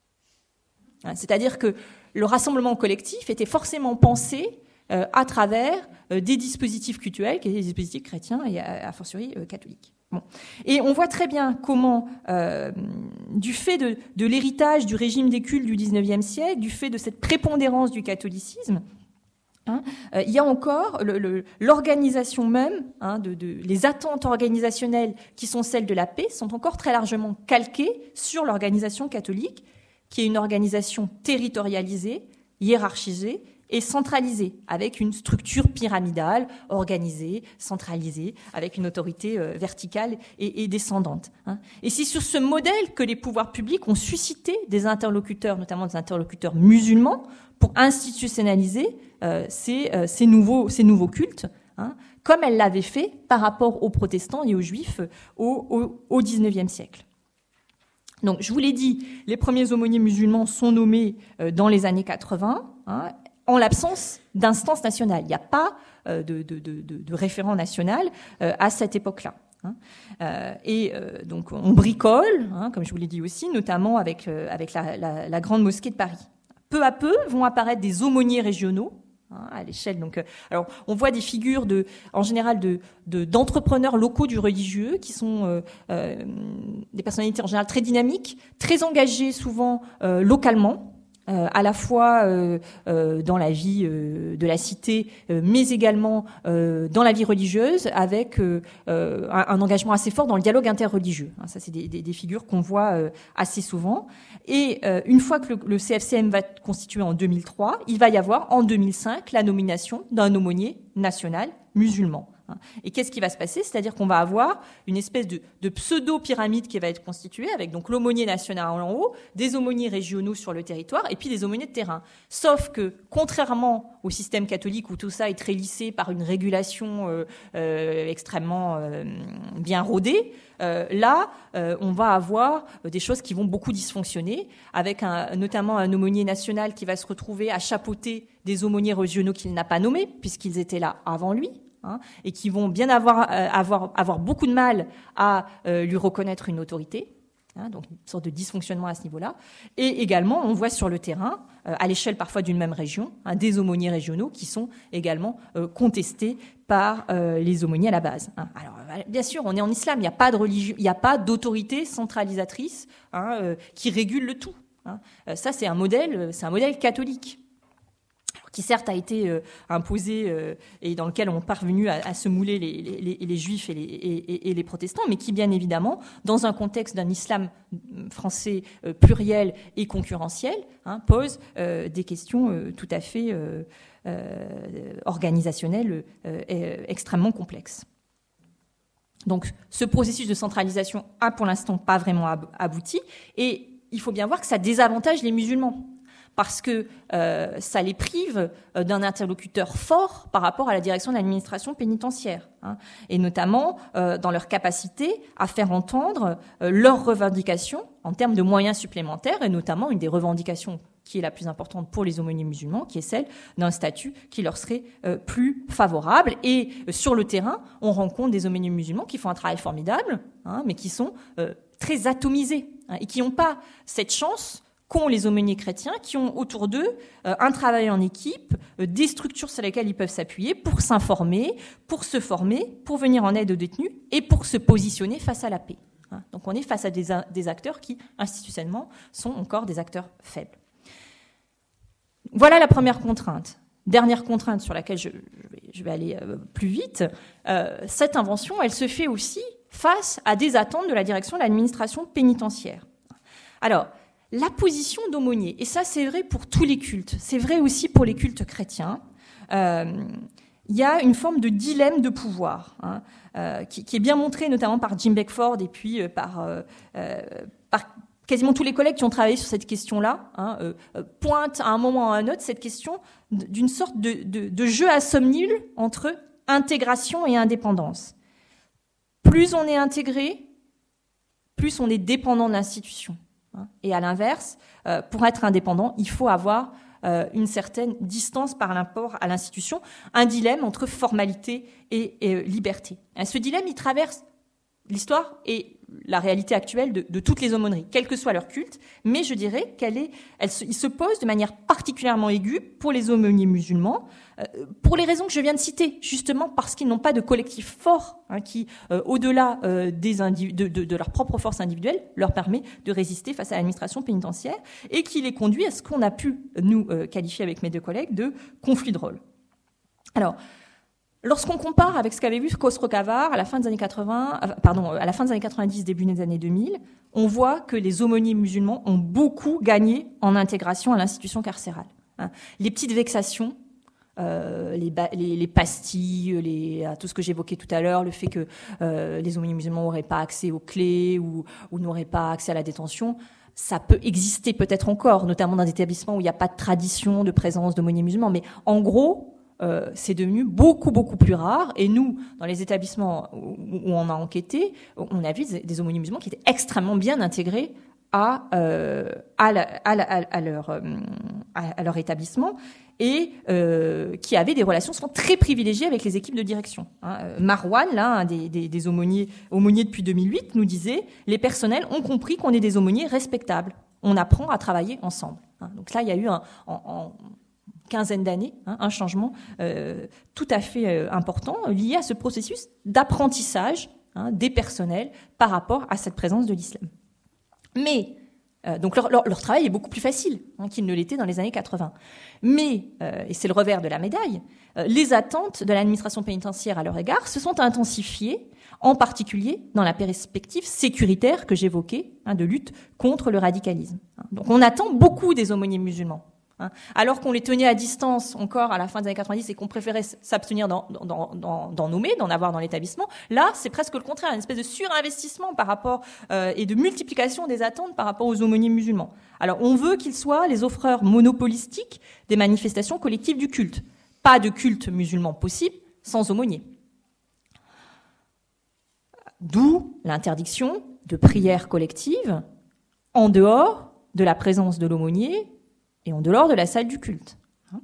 Hein, c'est-à-dire que le rassemblement collectif était forcément pensé euh, à travers euh, des dispositifs cultuels, qui étaient des dispositifs chrétiens et a, a fortiori euh, catholiques. Bon. Et on voit très bien comment, euh, du fait de, de l'héritage du régime des cultes du dix-neuvième siècle, du fait de cette prépondérance du catholicisme, hein, euh, il y a encore le, le, l'organisation même, hein, de, de, les attentes organisationnelles qui sont celles de la paix sont encore très largement calquées sur l'organisation catholique, qui est une organisation territorialisée, hiérarchisée, et centralisée, avec une structure pyramidale, organisée, centralisée, avec une autorité euh, verticale et, et descendante. Hein. Et c'est sur ce modèle que les pouvoirs publics ont suscité des interlocuteurs, notamment des interlocuteurs musulmans, pour institutionnaliser euh, ces, euh, ces, nouveaux, ces nouveaux cultes, hein, comme elles l'avaient fait par rapport aux protestants et aux juifs au, au, au dix-neuvième siècle. Donc, je vous l'ai dit, les premiers aumôniers musulmans sont nommés euh, dans les années quatre-vingts, hein, en l'absence d'instance nationale. Il n'y a pas euh, de, de, de, de référent national euh, à cette époque-là. Hein. Euh, et euh, donc on bricole, hein, comme je vous l'ai dit aussi, notamment avec, euh, avec la, la, la Grande Mosquée de Paris. Peu à peu vont apparaître des aumôniers régionaux, hein, à l'échelle. Donc, euh, alors on voit des figures de, en général de, de, d'entrepreneurs locaux du religieux qui sont euh, euh, des personnalités en général très dynamiques, très engagées souvent euh, localement. Euh, à la fois euh, euh, dans la vie euh, de la cité, euh, mais également euh, dans la vie religieuse, avec euh, euh, un, un engagement assez fort dans le dialogue interreligieux. Hein, ça, c'est des, des, des figures qu'on voit euh, assez souvent. Et euh, une fois que le, le C F C M va être constitué en deux mille trois, il va y avoir en deux mille cinq la nomination d'un aumônier national musulman. Et qu'est-ce qui va se passer ? C'est-à-dire qu'on va avoir une espèce de, de pseudo-pyramide qui va être constituée avec donc l'aumônier national en haut, des aumôniers régionaux sur le territoire et puis des aumôniers de terrain. Sauf que, contrairement au système catholique où tout ça est très lissé par une régulation euh, euh, extrêmement euh, bien rodée, euh, là, euh, on va avoir des choses qui vont beaucoup dysfonctionner, avec un, notamment un aumônier national qui va se retrouver à chapeauter des aumôniers régionaux qu'il n'a pas nommés, puisqu'ils étaient là avant lui. Hein, et qui vont bien avoir, euh, avoir, avoir beaucoup de mal à euh, lui reconnaître une autorité, hein, donc une sorte de dysfonctionnement à ce niveau-là. Et également, on voit sur le terrain, euh, à l'échelle parfois d'une même région, hein, des aumôniers régionaux qui sont également euh, contestés par euh, les aumôniers à la base. Hein. Alors, bien sûr, on est en islam, il n'y a pas de religieux, il n'y a pas d'autorité centralisatrice, hein, euh, qui régule le tout. Hein. Euh, ça, c'est un modèle, c'est un modèle catholique, qui certes a été euh, imposé euh, et dans lequel ont parvenu à, à se mouler les, les, les juifs et les, et, et les protestants, mais qui bien évidemment, dans un contexte d'un islam français euh, pluriel et concurrentiel, hein, pose euh, des questions euh, tout à fait euh, euh, organisationnelles euh, euh, extrêmement complexes. Donc ce processus de centralisation a pour l'instant pas vraiment ab- abouti, et il faut bien voir que ça désavantage les musulmans. parce que euh, ça les prive euh, d'un interlocuteur fort par rapport à la direction de l'administration pénitentiaire, hein, et notamment euh, dans leur capacité à faire entendre euh, leurs revendications en termes de moyens supplémentaires, et notamment une des revendications qui est la plus importante pour les aumôniers musulmans, qui est celle d'un statut qui leur serait euh, plus favorable. Et euh, sur le terrain, on rencontre des aumôniers musulmans qui font un travail formidable, hein, mais qui sont euh, très atomisés, hein, et qui n'ont pas cette chance qu'ont les aumôniers chrétiens, qui ont autour d'eux euh, un travail en équipe, euh, des structures sur lesquelles ils peuvent s'appuyer pour s'informer, pour se former, pour venir en aide aux détenus et pour se positionner face à la paix. Hein. Donc on est face à des, des acteurs qui, institutionnellement, sont encore des acteurs faibles. Voilà la première contrainte. Dernière contrainte sur laquelle je, je, vais, je vais aller euh, plus vite. Euh, cette invention, elle se fait aussi face à des attentes de la direction de l'administration pénitentiaire. Alors, la position d'aumônier, et ça c'est vrai pour tous les cultes, c'est vrai aussi pour les cultes chrétiens, euh, il y a une forme de dilemme de pouvoir, hein, euh, qui, qui est bien montré notamment par Jim Beckford et puis euh, par, euh, euh, par quasiment tous les collègues qui ont travaillé sur cette question-là, hein, euh, euh, pointent à un moment ou à un autre cette question d'une sorte de, de, de jeu à somme nulle entre intégration et indépendance. Plus on est intégré, plus on est dépendant de l'institution. Et à l'inverse, euh, pour être indépendant, il faut avoir euh, une certaine distance par rapport à l'institution, un dilemme entre formalité et, et euh, liberté. Et ce dilemme, il traverse l'histoire et la réalité actuelle de, de toutes les aumôneries, quel que soit leur culte, mais je dirais qu'elle est, elle se, il se pose de manière particulièrement aiguë pour les aumôniers musulmans, euh, pour les raisons que je viens de citer, justement parce qu'ils n'ont pas de collectif fort, hein, qui, euh, au-delà euh, des indiv- de, de, de leur propre force individuelle, leur permet de résister face à l'administration pénitentiaire, et qui les conduit à ce qu'on a pu, nous, euh, qualifier avec mes deux collègues de conflit de rôle. Alors, lorsqu'on compare avec ce qu'avait vu Khosrow Khavar à la fin des années quatre-vingts, pardon, à la fin des années quatre-vingt-dix, début des années deux mille, on voit que les aumôniers musulmans ont beaucoup gagné en intégration à l'institution carcérale. Hein. Les petites vexations, euh, les, ba- les, les pastilles, les, tout ce que j'évoquais tout à l'heure, le fait que euh, les aumôniers musulmans n'auraient pas accès aux clés ou, ou n'auraient pas accès à la détention, ça peut exister peut-être encore, notamment dans des établissements où il n'y a pas de tradition de présence d'aumôniers musulmans, mais en gros, Euh, c'est devenu beaucoup, beaucoup plus rare. Et nous, dans les établissements où, où on a enquêté, on a vu des, des aumôniers musulmans qui étaient extrêmement bien intégrés à, euh, à, la, à, la, à, leur, euh, à, à leur établissement et euh, qui avaient des relations souvent très privilégiées avec les équipes de direction. Hein. Marwan, là, un des, des, des aumôniers, aumôniers depuis deux mille huit, nous disait « Les personnels ont compris qu'on est des aumôniers respectables. On apprend à travailler ensemble. Hein. » Donc là, il y a eu un... En, en, quinzaine d'années, hein, un changement euh, tout à fait euh, important lié à ce processus d'apprentissage, hein, des personnels par rapport à cette présence de l'islam. Mais, euh, donc leur, leur, leur travail est beaucoup plus facile, hein, qu'il ne l'était dans les années quatre-vingts. Mais, euh, et c'est le revers de la médaille, euh, les attentes de l'administration pénitentiaire à leur égard se sont intensifiées, en particulier dans la perspective sécuritaire que j'évoquais, hein, de lutte contre le radicalisme. Donc on attend beaucoup des aumôniers musulmans. Alors qu'on les tenait à distance encore à la fin des années quatre-vingt-dix et qu'on préférait s'abstenir d'en, d'en, d'en, d'en nommer, d'en avoir dans l'établissement, là, c'est presque le contraire, une espèce de surinvestissement par rapport euh, et de multiplication des attentes par rapport aux aumôniers musulmans. Alors, on veut qu'ils soient les offreurs monopolistiques des manifestations collectives du culte. Pas de culte musulman possible sans aumônier. D'où l'interdiction de prières collectives en dehors de la présence de l'aumônier et en dehors de la salle du culte.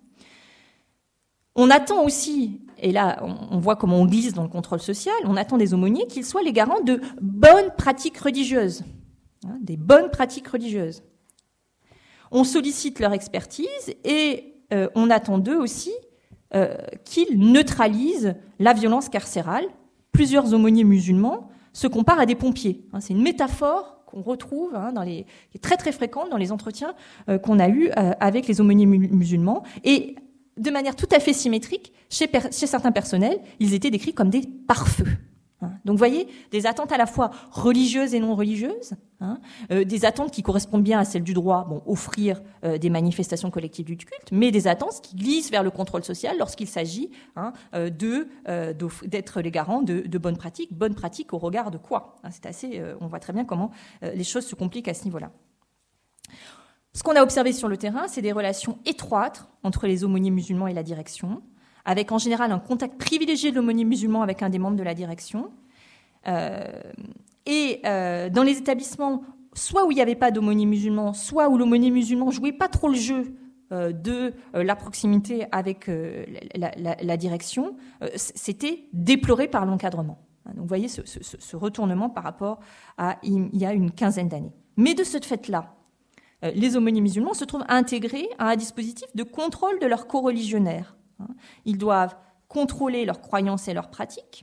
On attend aussi, et là on voit comment on glisse dans le contrôle social, on attend des aumôniers qu'ils soient les garants de bonnes pratiques religieuses, des bonnes pratiques religieuses. On sollicite leur expertise et euh, on attend d'eux aussi euh, qu'ils neutralisent la violence carcérale. Plusieurs aumôniers musulmans se comparent à des pompiers. C'est une métaphore qu'on retrouve, hein, dans les, qui est très très fréquente dans les entretiens euh, qu'on a eus euh, avec les aumôniers mu- musulmans. Et de manière tout à fait symétrique, chez, per- chez certains personnels, ils étaient décrits comme des pare-feux. Hein. Donc vous voyez, des attentes à la fois religieuses et non religieuses, hein, euh, des attentes qui correspondent bien à celles du droit, bon, offrir euh, des manifestations collectives du culte, mais des attentes qui glissent vers le contrôle social lorsqu'il s'agit, hein, euh, de, euh, d'être les garants de, de bonnes pratiques. Bonnes pratiques au regard de quoi, hein. C'est assez, euh, on voit très bien comment euh, les choses se compliquent à ce niveau-là. Ce qu'on a observé sur le terrain, c'est des relations étroites entre les aumôniers musulmans et la direction, avec en général un contact privilégié de l'aumônier musulman avec un des membres de la direction. Euh, et euh, dans les établissements, soit où il n'y avait pas d'aumônier musulman, soit où l'aumônier musulman jouait pas trop le jeu euh, de euh, la proximité avec euh, la, la, la direction, euh, c'était déploré par l'encadrement. Donc vous voyez ce, ce, ce retournement par rapport à il y a une quinzaine d'années. Mais de ce fait-là, euh, les aumôniers musulmans se trouvent intégrés à un dispositif de contrôle de leurs coreligionnaires. Ils doivent contrôler leurs croyances et leurs pratiques.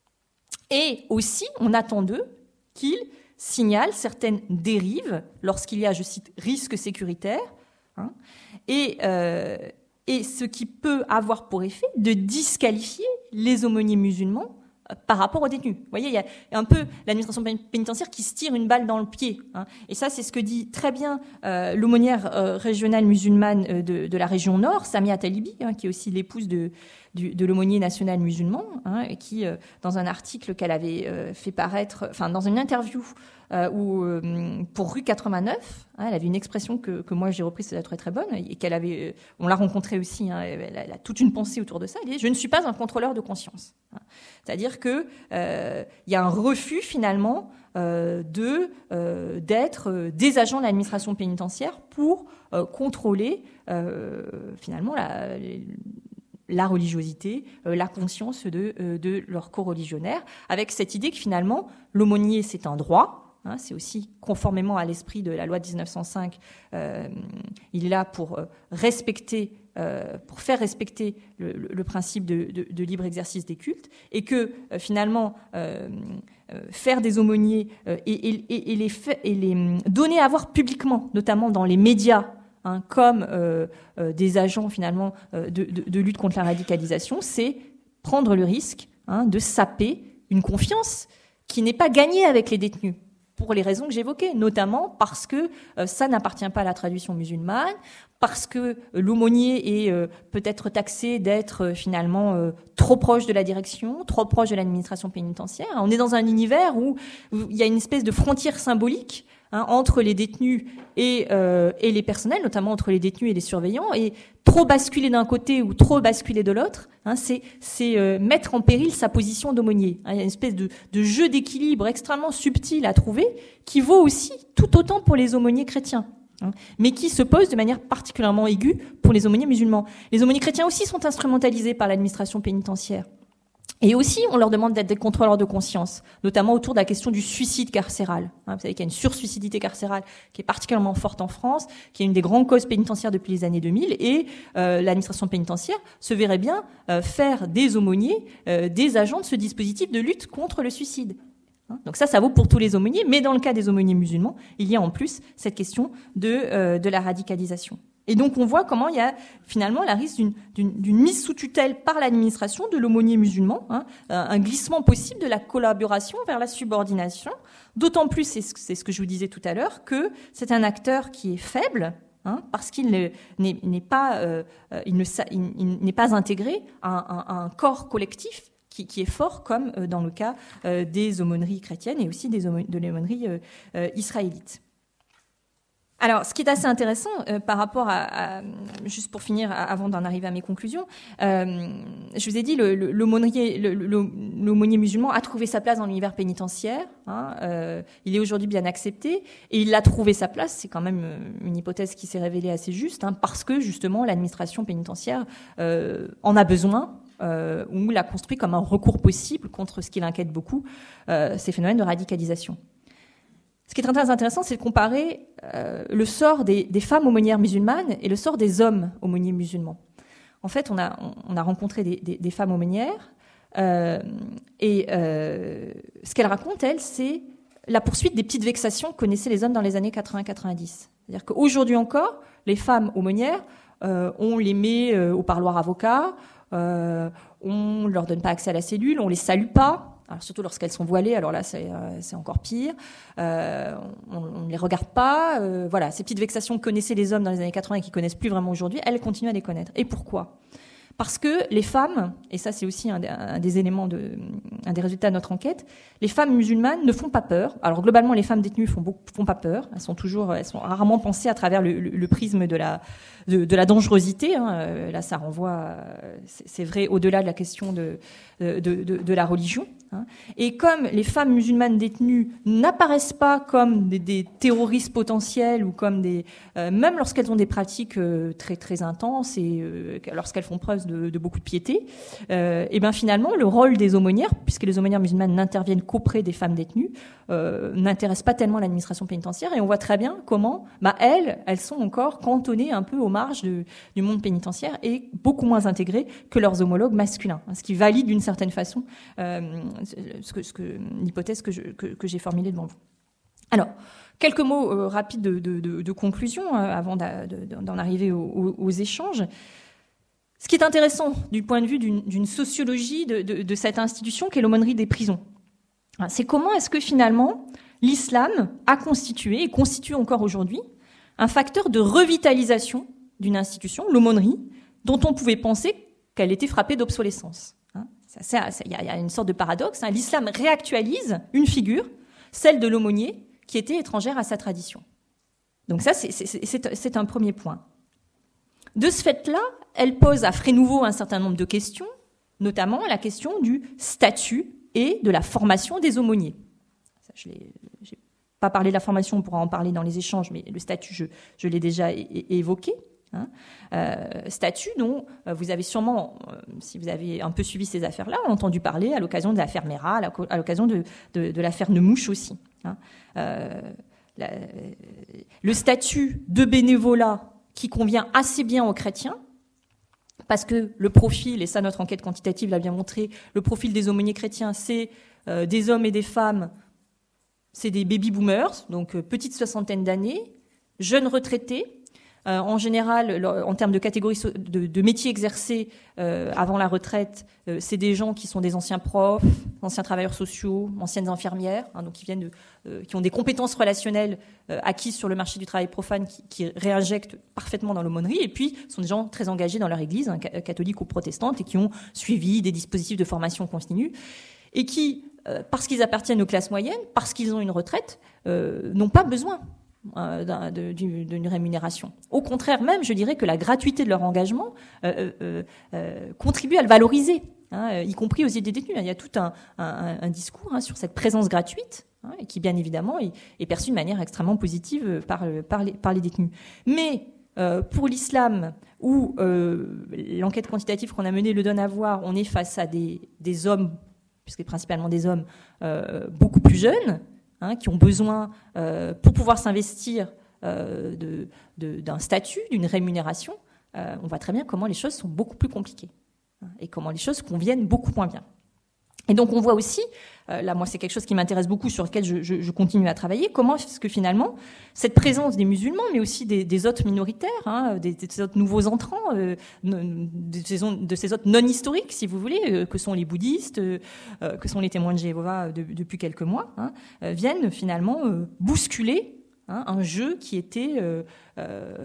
Et aussi, on attend d'eux qu'ils signalent certaines dérives lorsqu'il y a, je cite, risque sécuritaire, hein, et, euh, et ce qui peut avoir pour effet de disqualifier les aumôniers musulmans par rapport aux détenus. Vous voyez, il y a un peu l'administration pénitentiaire qui se tire une balle dans le pied. Hein. Et ça, c'est ce que dit très bien euh, l'aumônière euh, régionale musulmane euh, de, de la région Nord, Samia Talibi, hein, qui est aussi l'épouse de, du, de l'aumônier national musulman, hein, et qui, euh, dans un article qu'elle avait euh, fait paraître, enfin, dans une interview euh, où, euh, pour Rue quatre-vingt-neuf, hein, elle avait une expression que, que moi j'ai reprise, c'est très très bonne, et qu'elle avait, euh, on l'a rencontrée aussi, hein, elle, a, elle a toute une pensée autour de ça. Elle dit, je ne suis pas un contrôleur de conscience. Hein. C'est-à-dire que euh, il y a un refus finalement euh, de euh, d'être euh, des agents de l'administration pénitentiaire pour euh, contrôler euh, finalement la, la religiosité, euh, la conscience de, euh, de leurs coreligionnaires, avec cette idée que finalement l'aumônier c'est un droit. Hein, c'est aussi conformément à l'esprit de la loi de dix-neuf cent cinq, euh, il est là pour euh, respecter, euh, pour faire respecter le, le, le principe de, de, de libre exercice des cultes, et que euh, finalement euh, euh, faire des aumôniers euh, et, et, et, les fa- et les donner à voir publiquement, notamment dans les médias, hein, comme euh, euh, des agents finalement euh, de, de, de lutte contre la radicalisation, c'est prendre le risque, hein, de saper une confiance qui n'est pas gagnée avec les détenus, pour les raisons que j'évoquais, notamment parce que euh, ça n'appartient pas à la tradition musulmane, parce que euh, l'aumônier est euh, peut-être taxé d'être euh, finalement euh, trop proche de la direction, trop proche de l'administration pénitentiaire. On est dans un univers où, où il y a une espèce de frontière symbolique, hein, entre les détenus et, euh, et les personnels, notamment entre les détenus et les surveillants, et trop basculer d'un côté ou trop basculer de l'autre, hein, c'est, c'est euh, mettre en péril sa position d'aumônier. Hein, il y a une espèce de, de jeu d'équilibre extrêmement subtil à trouver, qui vaut aussi tout autant pour les aumôniers chrétiens, hein, mais qui se pose de manière particulièrement aiguë pour les aumôniers musulmans. Les aumôniers chrétiens aussi sont instrumentalisés par l'administration pénitentiaire. Et aussi, on leur demande d'être des contrôleurs de conscience, notamment autour de la question du suicide carcéral. Hein, vous savez qu'il y a une sursuicidité carcérale qui est particulièrement forte en France, qui est une des grandes causes pénitentiaires depuis les années deux mille, et euh, l'administration pénitentiaire se verrait bien euh, faire des aumôniers euh, des agents de ce dispositif de lutte contre le suicide. Hein, donc ça, ça vaut pour tous les aumôniers, mais dans le cas des aumôniers musulmans, il y a en plus cette question de, euh, de la radicalisation. Et donc, on voit comment il y a finalement la risque d'une, d'une, d'une mise sous tutelle par l'administration de l'aumônier musulman, hein, un glissement possible de la collaboration vers la subordination, d'autant plus, c'est ce, c'est ce que je vous disais tout à l'heure, que c'est un acteur qui est faible, hein, parce qu'il ne, n'est, n'est, pas, euh, il ne, il, il n'est pas intégré à, à, à un corps collectif qui, qui est fort, comme euh, dans le cas euh, des aumôneries chrétiennes et aussi des aumôneries, de l'aumônerie euh, euh, israélite. Alors, ce qui est assez intéressant euh, par rapport à, à, juste pour finir, à, avant d'en arriver à mes conclusions, euh, je vous ai dit, le, le, l'aumônier, le, le, l'aumônier musulman a trouvé sa place dans l'univers pénitentiaire. Hein, euh, il est aujourd'hui bien accepté, et il a trouvé sa place. C'est quand même une hypothèse qui s'est révélée assez juste, hein, parce que justement l'administration pénitentiaire euh, en a besoin. Euh, ou l'a construit comme un recours possible contre ce qui l'inquiète beaucoup, euh, ces phénomènes de radicalisation. Ce qui est très intéressant, c'est de comparer euh, le sort des, des femmes aumônières musulmanes et le sort des hommes aumôniers musulmans. En fait, on a, on a rencontré des, des, des femmes aumônières, euh, et euh, ce qu'elles racontent, elles, c'est la poursuite des petites vexations que connaissaient les hommes dans les années quatre-vingts quatre-vingt-dix. C'est-à-dire qu'aujourd'hui encore, les femmes aumônières, euh, on les met euh, au parloir avocat, Euh, on ne leur donne pas accès à la cellule, on les salue pas, alors surtout lorsqu'elles sont voilées, alors là c'est, euh, c'est encore pire, euh, on ne les regarde pas, euh, voilà, ces petites vexations que connaissaient les hommes dans les années quatre-vingts et qui connaissent plus vraiment aujourd'hui, elles continuent à les connaître. Et pourquoi ? Parce que les femmes, et ça c'est aussi un, un des éléments, de, un des résultats de notre enquête, les femmes musulmanes ne font pas peur. Alors globalement, les femmes détenues font, beaucoup, font pas peur. Elles sont toujours, elles sont rarement pensées à travers le, le, le prisme de la, de, de la dangerosité. Hein. Là, ça renvoie, c'est, c'est vrai, au-delà de la question de, de, de, de la religion. Hein. Et comme les femmes musulmanes détenues n'apparaissent pas comme des, des terroristes potentiels ou comme des, euh, même lorsqu'elles ont des pratiques euh, très très intenses et euh, lorsqu'elles font preuve de, de beaucoup de piété, euh, et ben finalement le rôle des aumônières, puisque les aumônières musulmanes n'interviennent qu'auprès des femmes détenues, euh, n'intéresse pas tellement l'administration pénitentiaire. Et on voit très bien comment, bah elles, elles sont encore cantonnées un peu aux marges de, du monde pénitentiaire et beaucoup moins intégrées que leurs homologues masculins, hein, ce qui valide d'une certaine façon euh, ce que, ce que, l'hypothèse que, je, que, que j'ai formulée devant vous. Alors, quelques mots euh, rapides de, de, de, de conclusion euh, avant d'a, de, d'en arriver aux, aux, aux échanges. Ce qui est intéressant du point de vue d'une, d'une sociologie de, de, de cette institution qu'est l'aumônerie des prisons, c'est comment est-ce que finalement l'islam a constitué et constitue encore aujourd'hui un facteur de revitalisation d'une institution, l'aumônerie, dont on pouvait penser qu'elle était frappée d'obsolescence. Il y a une sorte de paradoxe. Hein. L'islam réactualise une figure, celle de l'aumônier, qui était étrangère à sa tradition. Donc ça, c'est, c'est, c'est, c'est un premier point. De ce fait-là, elle pose à frais nouveaux un certain nombre de questions, notamment la question du statut et de la formation des aumôniers. Ça, je n'ai pas parlé de la formation, on pourra en parler dans les échanges, mais le statut, je, je l'ai déjà é- é- évoqué. Hein. Euh, statut dont euh, vous avez sûrement, euh, si vous avez un peu suivi ces affaires-là, entendu parler à l'occasion de l'affaire Mera, à, à l'occasion de, de, de l'affaire Nemouche aussi. Hein. Euh, la, le statut de bénévolat qui convient assez bien aux chrétiens, parce que le profil, et ça notre enquête quantitative l'a bien montré, le profil des aumôniers chrétiens, c'est euh, des hommes et des femmes, c'est des baby-boomers, donc euh, petite soixantaine d'années, jeunes retraités. Euh, en général, en termes de catégories de, de métiers exercés euh, avant la retraite, euh, c'est des gens qui sont des anciens profs, anciens travailleurs sociaux, anciennes infirmières, hein, donc qui viennent de, euh, qui ont des compétences relationnelles euh, acquises sur le marché du travail profane, qui, qui réinjectent parfaitement dans l'aumônerie, et puis sont des gens très engagés dans leur église, hein, catholique ou protestante, et qui ont suivi des dispositifs de formation continue, et qui, euh, parce qu'ils appartiennent aux classes moyennes, parce qu'ils ont une retraite, euh, n'ont pas besoin D'un, de, d'une rémunération. Au contraire même, je dirais que la gratuité de leur engagement euh, euh, euh, contribue à le valoriser, hein, y compris aux yeux des détenus. Il y a tout un, un, un discours hein, sur cette présence gratuite, hein, et qui bien évidemment est, est perçue de manière extrêmement positive par, par, les, par les détenus. Mais euh, pour l'islam, où euh, l'enquête quantitative qu'on a menée le donne à voir, on est face à des, des hommes, puisque principalement des hommes euh, beaucoup plus jeunes, Hein, qui ont besoin, euh, pour pouvoir s'investir, euh, de, de, d'un statut, d'une rémunération, euh, on voit très bien comment les choses sont beaucoup plus compliquées, hein, et comment les choses conviennent beaucoup moins bien. Et donc on voit aussi, euh, là moi c'est quelque chose qui m'intéresse beaucoup, sur lequel je, je, je continue à travailler, comment est-ce que finalement cette présence des musulmans, mais aussi des, des autres minoritaires, hein, des, des autres nouveaux entrants, euh, de, ces, de ces autres non historiques, si vous voulez, euh, que sont les bouddhistes, euh, que sont les témoins de Jéhovah de, depuis quelques mois, hein, euh, viennent finalement euh, bousculer hein, un jeu qui était euh, euh,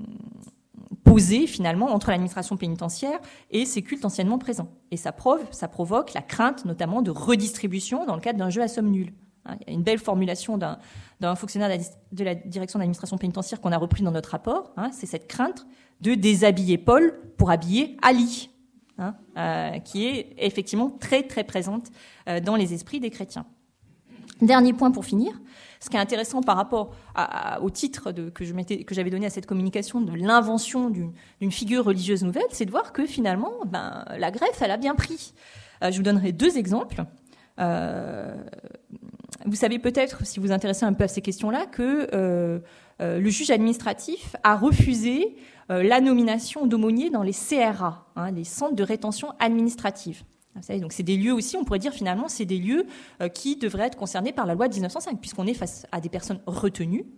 posé finalement entre l'administration pénitentiaire et ces cultes anciennement présents. Et ça, prove, ça provoque la crainte notamment de redistribution dans le cadre d'un jeu à somme nulle. Hein, il y a une belle formulation d'un, d'un fonctionnaire de la, de la direction de l'administration pénitentiaire qu'on a repris dans notre rapport. Hein, c'est cette crainte de déshabiller Paul pour habiller Ali, hein, euh, qui est effectivement très très présente euh, dans les esprits des chrétiens. Dernier point pour finir, ce qui est intéressant par rapport à, à, au titre de, que, je m'étais, que j'avais donné à cette communication de l'invention d'une, d'une figure religieuse nouvelle, c'est de voir que finalement, ben, la greffe, elle a bien pris. Euh, je vous donnerai deux exemples. Euh, vous savez peut-être, si vous vous intéressez un peu à ces questions-là, que euh, euh, le juge administratif a refusé euh, la nomination d'aumôniers dans les C R A, hein, les centres de rétention administrative. Vous savez, donc c'est des lieux aussi, on pourrait dire finalement, c'est des lieux euh, qui devraient être concernés par la loi de dix-neuf cent cinq, puisqu'on est face à des personnes retenues,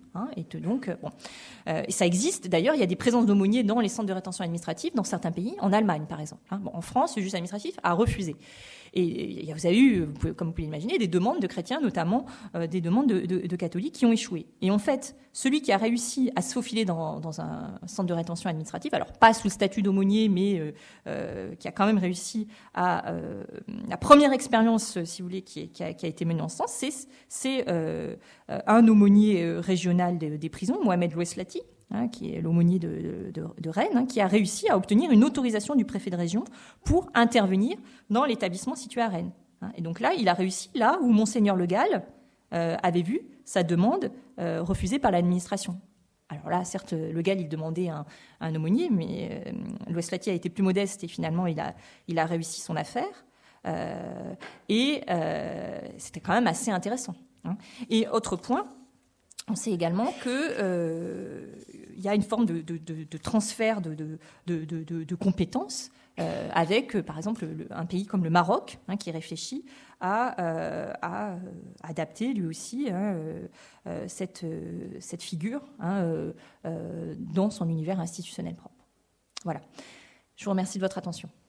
Hein, et donc, bon, euh, et ça existe. D'ailleurs, il y a des présences d'aumôniers dans les centres de rétention administrative dans certains pays, en Allemagne par exemple. Hein. Bon, en France, le juge administratif a refusé. Et, et vous avez eu, vous pouvez, comme vous pouvez l'imaginer, des demandes de chrétiens, notamment euh, des demandes de, de, de catholiques qui ont échoué. Et en fait, celui qui a réussi à se faufiler dans, dans un centre de rétention administrative, alors pas sous le statut d'aumônier, mais euh, euh, qui a quand même réussi à euh, la première expérience, si vous voulez, qui, est, qui, a, qui a été menée en ce sens, c'est, c'est euh, un aumônier régional des, des prisons, Mohamed Loueslati, hein, qui est l'aumônier de, de, de Rennes, hein, qui a réussi à obtenir une autorisation du préfet de région pour intervenir dans l'établissement situé à Rennes. Hein. Et donc là, il a réussi là où Monseigneur Le Gall euh, avait vu sa demande euh, refusée par l'administration. Alors là, certes, Le Gall, il demandait un, un aumônier, mais euh, Loueslati a été plus modeste et finalement, il a, il a réussi son affaire. Euh, et euh, c'était quand même assez intéressant. Hein. Et autre point, on sait également qu'il euh, y a une forme de, de, de, de transfert de, de, de, de, de compétences euh, avec, euh, par exemple, le, un pays comme le Maroc, hein, qui réfléchit à, euh, à adapter lui aussi hein, euh, cette, cette figure hein, euh, euh, dans son univers institutionnel propre. Voilà. Je vous remercie de votre attention.